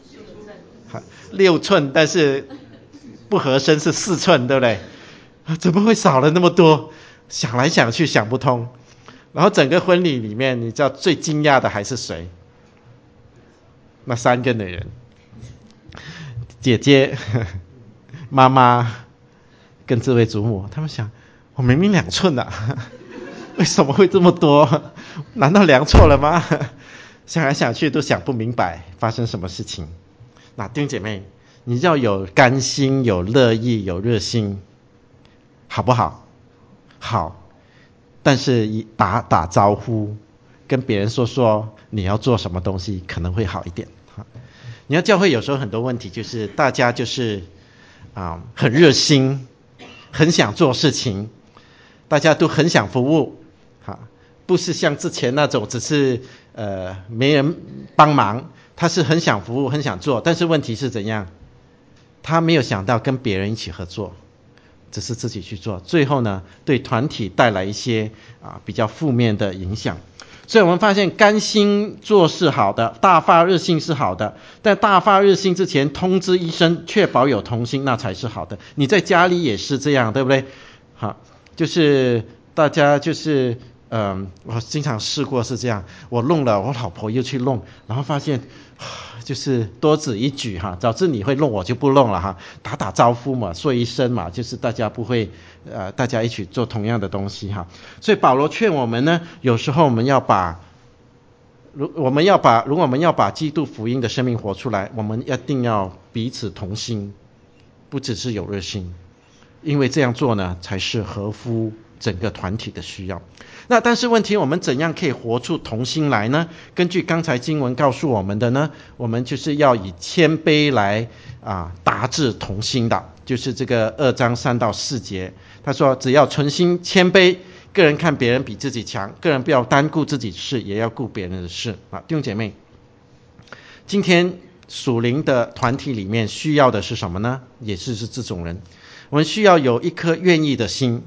？6寸，但是不合身是4寸，对不对？怎么会少了那么多？想来想去想不通。然后整个婚礼里面，你知道最惊讶的还是谁？那3个女人，姐姐、妈妈跟这位祖母，他们想，我明明2寸啊，为什么会这么多？难道量错了吗？想来想去都想不明白发生什么事情。那弟兄姐妹，你要有甘心、有乐意、有热心，好不好？好，但是打招呼，跟别人说你要做什么东西，可能会好一点。你要教会有时候很多问题就是大家就是很热心，很想做事情，大家都很想服务，不是像之前那种只是没人帮忙，他是很想服务很想做，但是问题是怎样？他没有想到跟别人一起合作，只是自己去做，最后呢对团体带来一些比较负面的影响。所以我们发现甘心做是好的，大发热心是好的，但大发热心之前通知一声，确保有同心，那才是好的。你在家里也是这样，对不对？好，就是大家就是我经常试过是这样，我弄了，我老婆又去弄，然后发现就是多此一举哈，早知你会弄我就不弄了哈，打招呼嘛，说一声嘛，就是大家不会大家一起做同样的东西哈。所以保罗劝我们呢，有时候我们要如果我们要把基督福音的生命活出来，我们一定要彼此同心，不只是有热心，因为这样做呢才是合乎整个团体的需要。那但是问题，我们怎样可以活出同心来呢？根据刚才经文告诉我们的呢，我们就是要以谦卑来达至同心的，就是这个2章3到4节，他说只要存心谦卑，个人看别人比自己强，个人不要单顾自己的事，也要顾别人的事弟兄姐妹，今天属灵的团体里面需要的是什么呢？也是这种人，我们需要有一颗愿意的心，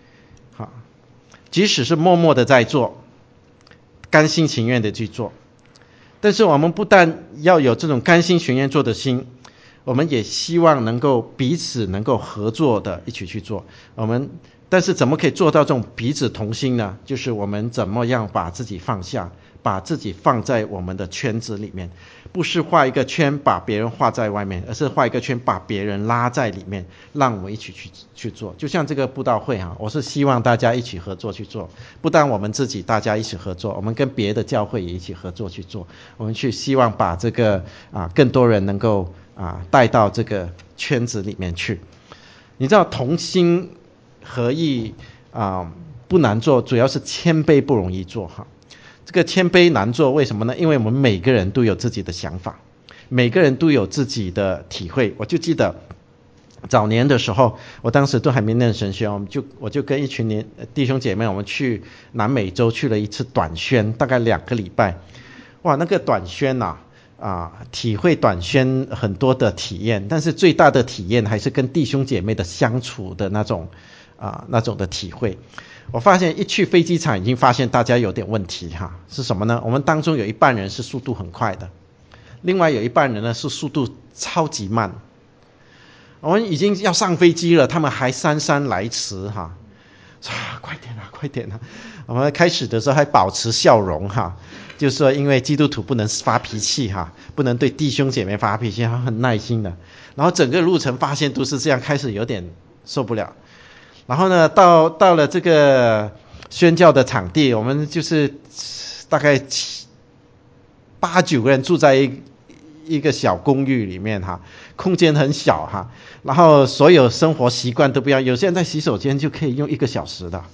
即使是默默的在做，甘心情愿的去做，但是我们不但要有这种甘心情愿做的心，我们也希望能够彼此能够合作的一起去做。但是怎么可以做到这种彼此同心呢？就是我们怎么样把自己放下，把自己放在我们的圈子里面，不是画一个圈把别人画在外面，而是画一个圈把别人拉在里面，让我们一起去做。就像这个布道会我是希望大家一起合作去做，不但我们自己大家一起合作，我们跟别的教会也一起合作去做，我们去希望把这个更多人能够带到这个圈子里面去。你知道同心合意不难做，主要是谦卑不容易做这个谦卑难做，为什么呢？因为我们每个人都有自己的想法，每个人都有自己的体会。我就记得早年的时候，我当时都还没念神学，我就跟一群弟兄姐妹，我们去南美洲去了一次短宣，大概2个礼拜。哇，那个短宣体会短宣很多的体验，但是最大的体验还是跟弟兄姐妹的相处的那种的体会。我发现一去飞机场已经发现大家有点问题是什么呢？我们当中有一半人是速度很快的，另外有一半人呢是速度超级慢。我们已经要上飞机了，他们还姗姗来迟快点我们开始的时候还保持笑容就是说因为基督徒不能发脾气不能对弟兄姐妹发脾气，很耐心的。然后整个路程发现都是这样，开始有点受不了。然后呢，到了这个宣教的场地，我们就是大概8、9个人住在一个小公寓里面空间很小然后所有生活习惯都不一样，有些人在洗手间就可以用1个小时的。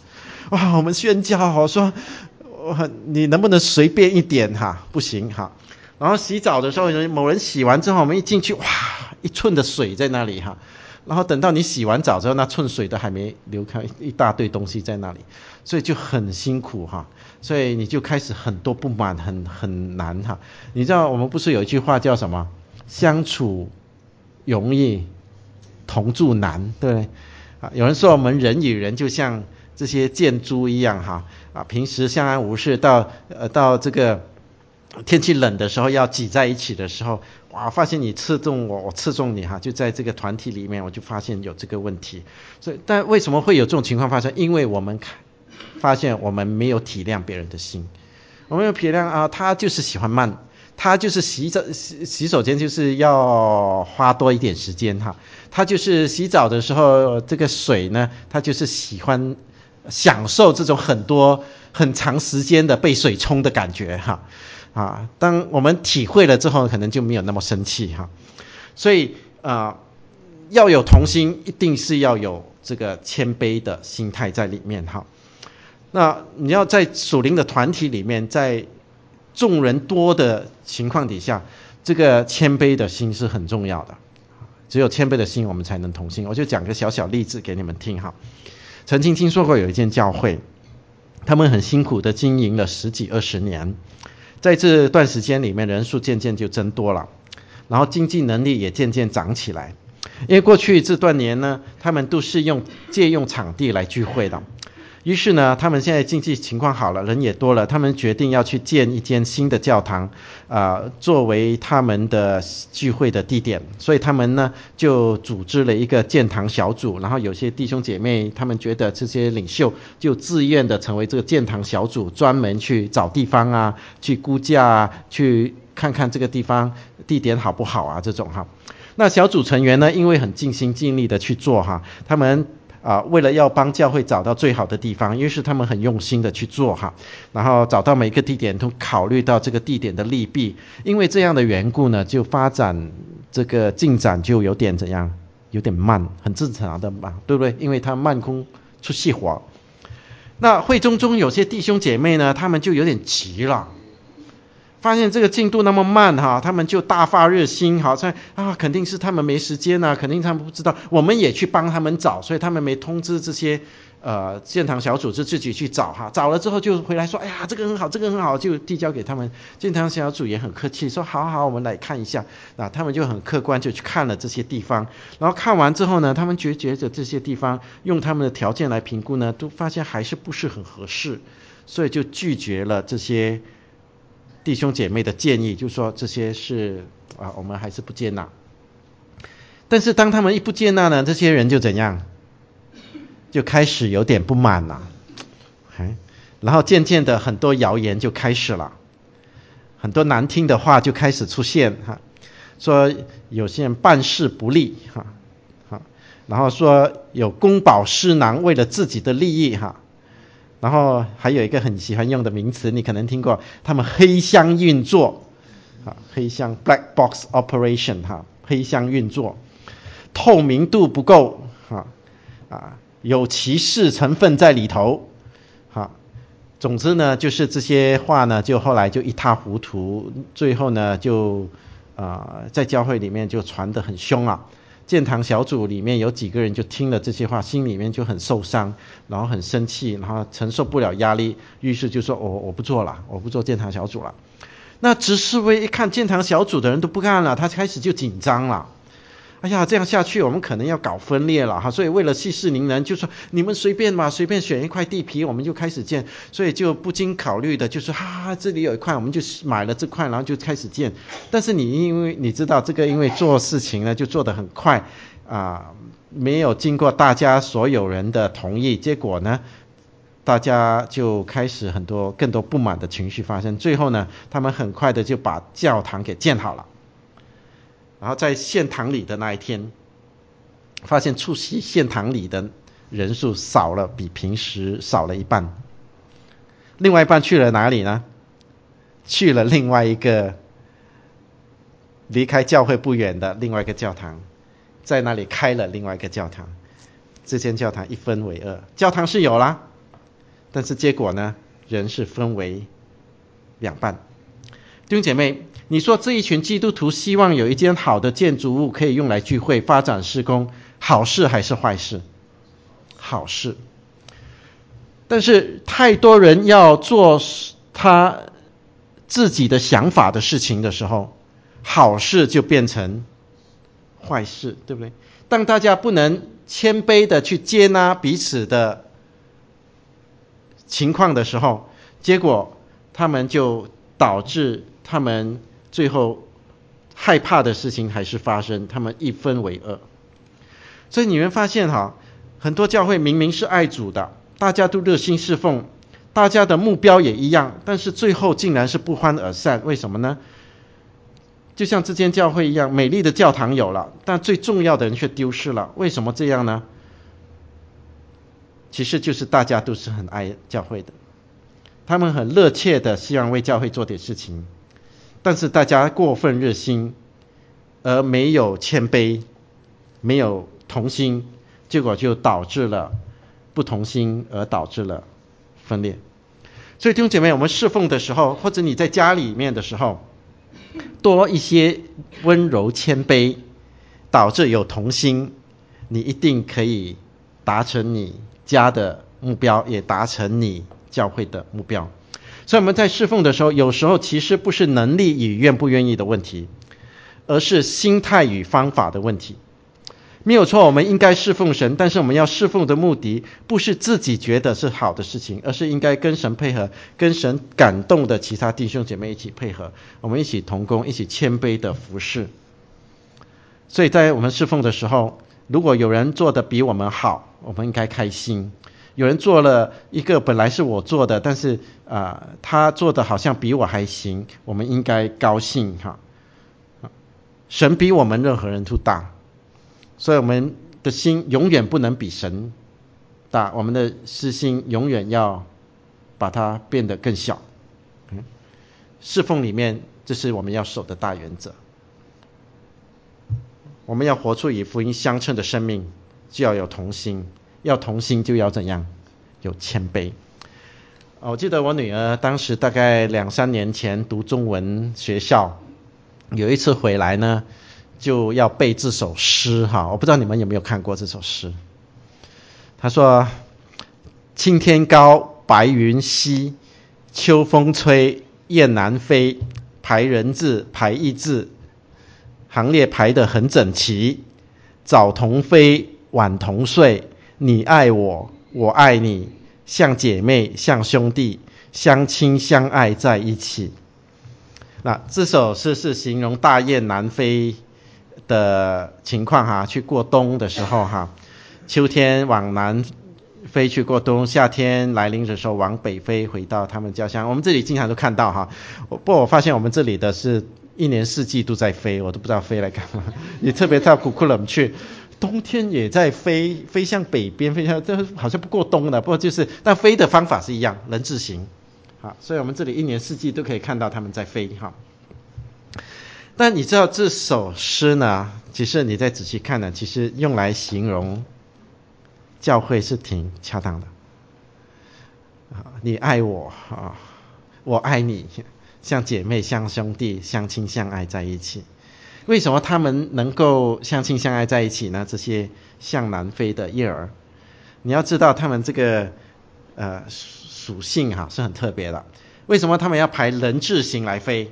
哇，我们宣教说你能不能随便一点不行然后洗澡的时候，某人洗完之后，我们一进去，哇，1寸的水在那里然后等到你洗完澡之后，那寸水都还没流开，一大堆东西在那里，所以就很辛苦所以你就开始很多不满，很难你知道我们不是有一句话叫什么？相处容易，同住难，对不对？有人说我们人与人就像这些箭猪一样平时相安无事，到这个天气冷的时候要挤在一起的时候，哇，发现你刺中我，我刺中你就在这个团体里面，我就发现有这个问题。所以，但为什么会有这种情况发生？因为我们发现我们没有体谅别人的心，我们有体谅他就是喜欢慢，他就是洗手间就是要花多一点时间他就是洗澡的时候这个水呢，他就是喜欢享受这种很长时间的被水冲的感觉当我们体会了之后，可能就没有那么生气所以要有同心，一定是要有这个谦卑的心态在里面那你要在属灵的团体里面，在众人多的情况底下，这个谦卑的心是很重要的。只有谦卑的心，我们才能同心。我就讲个小小例子给你们听曾经听说过有一间教会，他们很辛苦的经营了10几20年，在这段时间里面，人数渐渐就增多了，然后经济能力也渐渐长起来。因为过去这段年呢，他们都是借用场地来聚会的。于是呢，他们现在经济情况好了，人也多了，他们决定要去建一间新的教堂作为他们的聚会的地点。所以他们呢就组织了一个建堂小组，然后有些弟兄姐妹他们觉得这些领袖就自愿的成为这个建堂小组，专门去找地方去估价去看看这个地点好不好这种那小组成员呢，因为很尽心尽力的去做他们为了要帮教会找到最好的地方，于是他们很用心的去做然后找到每个地点都考虑到这个地点的利弊，因为这样的缘故呢，就发展这个进展就有点怎样，有点慢，很正常的嘛，对不对？因为他慢工出细活。那会中有些弟兄姐妹呢，他们就有点急了，发现这个进度那么慢他们就大发热心好像肯定是他们没时间肯定他们不知道，我们也去帮他们找，所以他们没通知这些建堂小组，就自己去找找了之后就回来说，哎呀，这个很好，这个很好，就递交给他们。建堂小组也很客气，说好，我们来看一下。他们就很客观就去看了这些地方，然后看完之后呢，他们觉得这些地方用他们的条件来评估呢，都发现还是不是很合适，所以就拒绝了这些弟兄姐妹的建议，就说这些是我们还是不接纳。但是当他们一不接纳呢，这些人就怎样，就开始有点不满了然后渐渐的很多谣言就开始了，很多难听的话就开始出现说有些人办事不力然后说有公报私囊，为了自己的利益然后还有一个很喜欢用的名词，你可能听过，他们黑箱运作黑箱 black box operation 黑箱运作，透明度不够有歧视成分在里头总之呢，就是这些话呢，就后来就一塌糊涂，最后呢就在教会里面就传得很凶建堂小组里面有几个人就听了这些话，心里面就很受伤，然后很生气，然后承受不了压力，于是就说我不做了，我不做建堂小组了。那执事会一看建堂小组的人都不干了，他开始就紧张了，哎呀，这样下去我们可能要搞分裂了所以为了息事宁人，就说你们随便嘛，随便选一块地皮我们就开始建，所以就不经考虑的就说这里有一块，我们就买了这块，然后就开始建。但是因为你知道这个，因为做事情呢就做得很快没有经过大家所有人的同意，结果呢大家就开始更多不满的情绪发生，最后呢他们很快的就把教堂给建好了。然后在献堂礼的那一天，发现出席献堂礼的人数少了，比平时少了一半。另外一半去了哪里呢？去了另外一个离开教会不远的另外一个教堂，在那里开了另外一个教堂。这间教堂一分为二，教堂是有啦， 但是结果呢，人是分为两半。弟兄姐妹，你说这一群基督徒希望有一间好的建筑物可以用来聚会发展事工，好事还是坏事？好事。但是太多人要做他自己的想法的事情的时候，好事就变成坏事，对不对？当大家不能谦卑的去接纳彼此的情况的时候，结果他们就导致他们最后害怕的事情还是发生，他们一分为二。所以你们发现很多教会明明是爱主的，大家都热心侍奉，大家的目标也一样，但是最后竟然是不欢而散。为什么呢？就像这间教会一样，美丽的教堂有了，但最重要的人却丢失了。为什么这样呢？其实就是大家都是很爱教会的，他们很热切的希望为教会做点事情，但是大家过分热心，而没有谦卑，没有同心，结果就导致了不同心，而导致了分裂。所以弟兄姐妹，我们侍奉的时候，或者你在家里面的时候，多一些温柔谦卑，导致有同心，你一定可以达成你家的目标，也达成你教会的目标。所以我们在侍奉的时候，有时候其实不是能力与愿不愿意的问题，而是心态与方法的问题。没有错，我们应该侍奉神，但是我们要侍奉的目的不是自己觉得是好的事情，而是应该跟神配合，跟神感动的其他弟兄姐妹一起配合，我们一起同工，一起谦卑的服侍。所以在我们侍奉的时候，如果有人做的比我们好，我们应该开心；有人做了一个本来是我做的，但是他做的好像比我还行，我们应该高兴神比我们任何人都大，所以我们的心永远不能比神大，我们的私心永远要把它变得更小。侍奉里面，这是我们要守的大原则。我们要活出与福音相称的生命，就要有同心，要同心就要怎样？有谦卑。我记得我女儿当时大概2-3年前读中文学校，有一次回来呢，就要背这首诗我不知道你们有没有看过这首诗。他说：青天高，白云稀，秋风吹，雁南飞，排人字，排一字，行列排得很整齐，早同飞，晚同睡，你爱我，我爱你，像姐妹，像兄弟，相亲相爱在一起。那这首诗是形容大雁南飞的情况去过冬的时候秋天往南飞去过冬，夏天来临的时候往北飞回到他们家乡。我们这里经常都看到不过我发现我们这里的是一年四季都在飞，我都不知道飞来干嘛。你特别到库库冷去，冬天也在飞，飞向北边，飞向这好像不过冬的，不过就是但飞的方法是一样，人字形。所以我们这里一年四季都可以看到他们在飞但你知道这首诗呢，其实你再仔细看呢，其实用来形容教会是挺恰当的。你爱我我爱你，像姐妹，像兄弟，相亲相爱在一起。为什么他们能够相亲相爱在一起呢？这些向南飞的燕儿，你要知道他们这个属性是很特别的。为什么他们要排人字形来飞？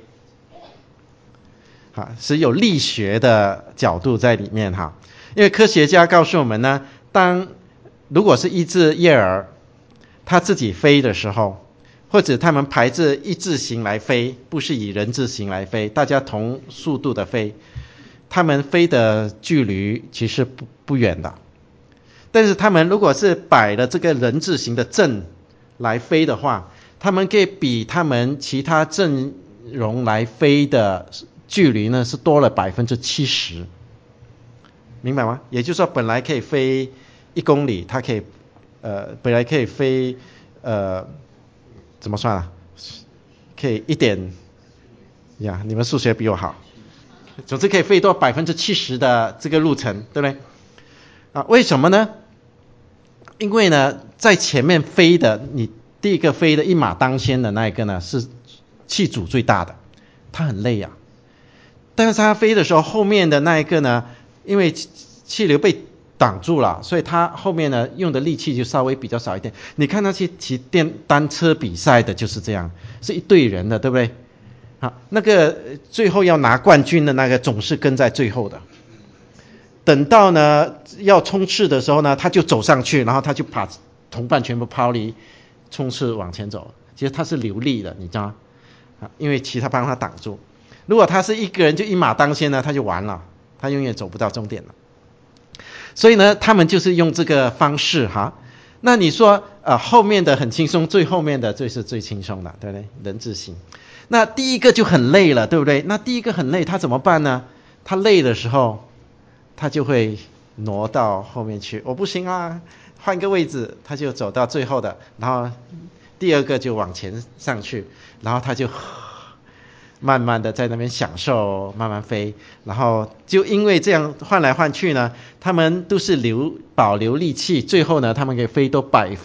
是有力学的角度在里面因为科学家告诉我们呢，如果是一只燕儿，它自己飞的时候，或者他们排着一字形来飞，不是以人字形来飞，大家同速度的飞，他们飞的距离其实不远的。但是他们如果是摆了这个人字形的阵来飞的话，他们可以比他们其他阵容来飞的距离呢是多了70%，明白吗？也就是说本来可以飞1公里，它可以本来可以飞怎么算可以你们数学比我好，总之可以飞多70%的这个路程，对不对为什么呢？因为呢在前面飞的，你第一个飞的一马当先的那一个呢，是气阻最大的，他很累啊。但是他飞的时候，后面的那一个呢，因为气流被挡住了，所以他后面呢用的力气就稍微比较少一点。你看那些骑单车比赛的就是这样，是一队人的，对不对？好，那个最后要拿冠军的那个总是跟在最后的。等到呢要冲刺的时候呢，他就走上去，然后他就把同伴全部抛离，冲刺往前走。其实他是流力的，你知道吗？因为其他帮他挡住。如果他是一个人就一马当先呢，他就完了，他永远走不到终点了。所以呢，他们就是用这个方式哈。那你说后面的很轻松，最后面的就是最轻松的，对不对？人之行。那第一个就很累了，对不对？那第一个很累，他怎么办呢？他累的时候，他就会挪到后面去。我不行啊，换个位置，他就走到最后的，然后第二个就往前上去，然后他就慢慢的在那边享受，慢慢飞。然后就因为这样换来换去呢，他们都是保留力气，最后呢，他们可以飞到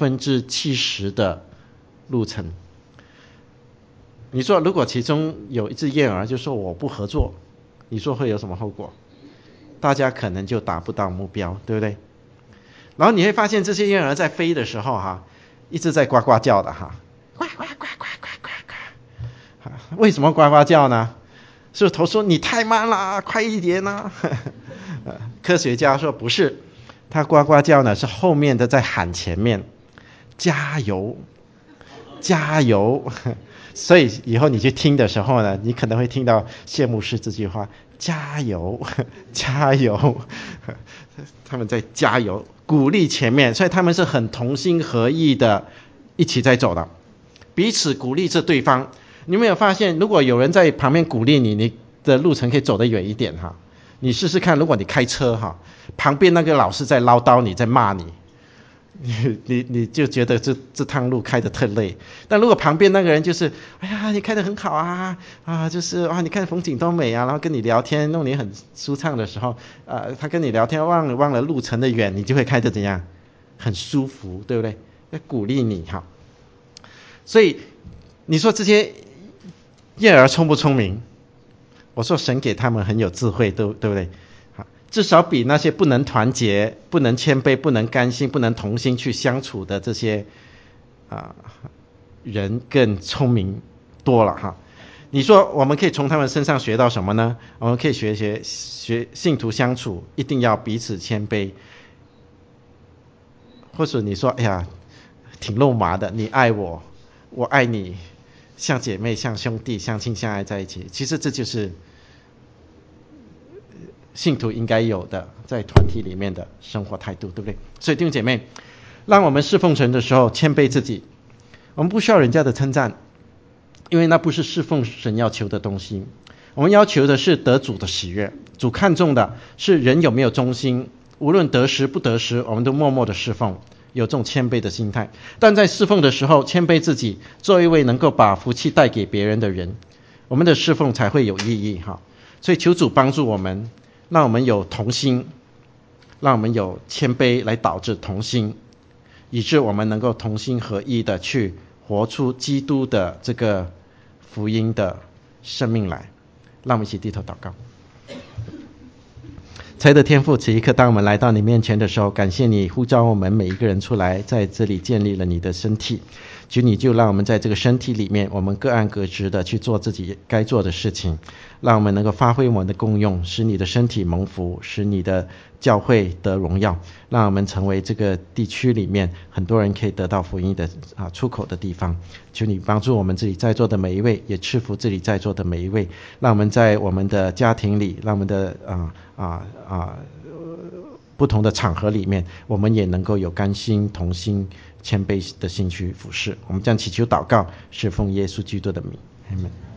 70%的路程。你说如果其中有一只燕儿就说我不合作，你说会有什么后果？大家可能就达不到目标，对不对？然后你会发现这些燕儿在飞的时候一直在呱呱叫的呱呱呱呱呱呱呱。为什么呱呱叫呢？是头说你太慢了，快一点啊。科学家说不是，他呱呱叫呢是后面的在喊前面，加油，加油。所以以后你去听的时候呢，你可能会听到谢牧师这句话，加油，加油。他们在加油，鼓励前面，所以他们是很同心合意的一起在走的，彼此鼓励着对方。你有没有发现，如果有人在旁边鼓励你，你的路程可以走得远一点你试试看，如果你开车旁边那个老师在唠叨你，在骂你，你就觉得这趟路开得特累。但如果旁边那个人就是哎呀你开得很好就是你看风景多美然后跟你聊天弄你很舒畅的时候他跟你聊天忘了路程的远，你就会开得怎样？很舒服，对不对？要鼓励你所以你说这些燕儿聪不聪明？我说神给他们很有智慧，对不对？至少比那些不能团结、不能谦卑、不能甘心、不能同心去相处的这些人更聪明多了你说我们可以从他们身上学到什么呢？我们可以学信徒相处一定要彼此谦卑。或者你说哎呀挺肉麻的，你爱我，我爱你，像姐妹、像兄弟、相亲相爱在一起，其实这就是信徒应该有的在团体里面的生活态度，对不对？所以弟兄姐妹，让我们侍奉神的时候谦卑自己，我们不需要人家的称赞，因为那不是侍奉神要求的东西。我们要求的是得主的喜悦，主看重的是人有没有忠心，无论得时不得时，我们都默默的侍奉，有这种谦卑的心态。但在侍奉的时候谦卑自己，做一位能够把福气带给别人的人，我们的侍奉才会有意义所以求主帮助我们，让我们有同心，让我们有谦卑来导致同心，以致我们能够同心合意的去活出基督的这个福音的生命来。让我们一起低头祷告。慈爱的天父，此一刻当我们来到你面前的时候，感谢你呼召我们每一个人出来，在这里建立了你的身体。求你就让我们在这个身体里面，我们各按各职的去做自己该做的事情，让我们能够发挥我们的功用，使你的身体蒙福，使你的教会得荣耀，让我们成为这个地区里面很多人可以得到福音的出口的地方。求你帮助我们这里在座的每一位，也赐福这里在座的每一位，让我们在我们的家庭里，让我们的不同的场合里面，我们也能够有甘心同心谦卑的心去服侍。我们将祈求祷告，是奉耶稣基督的名，阿们。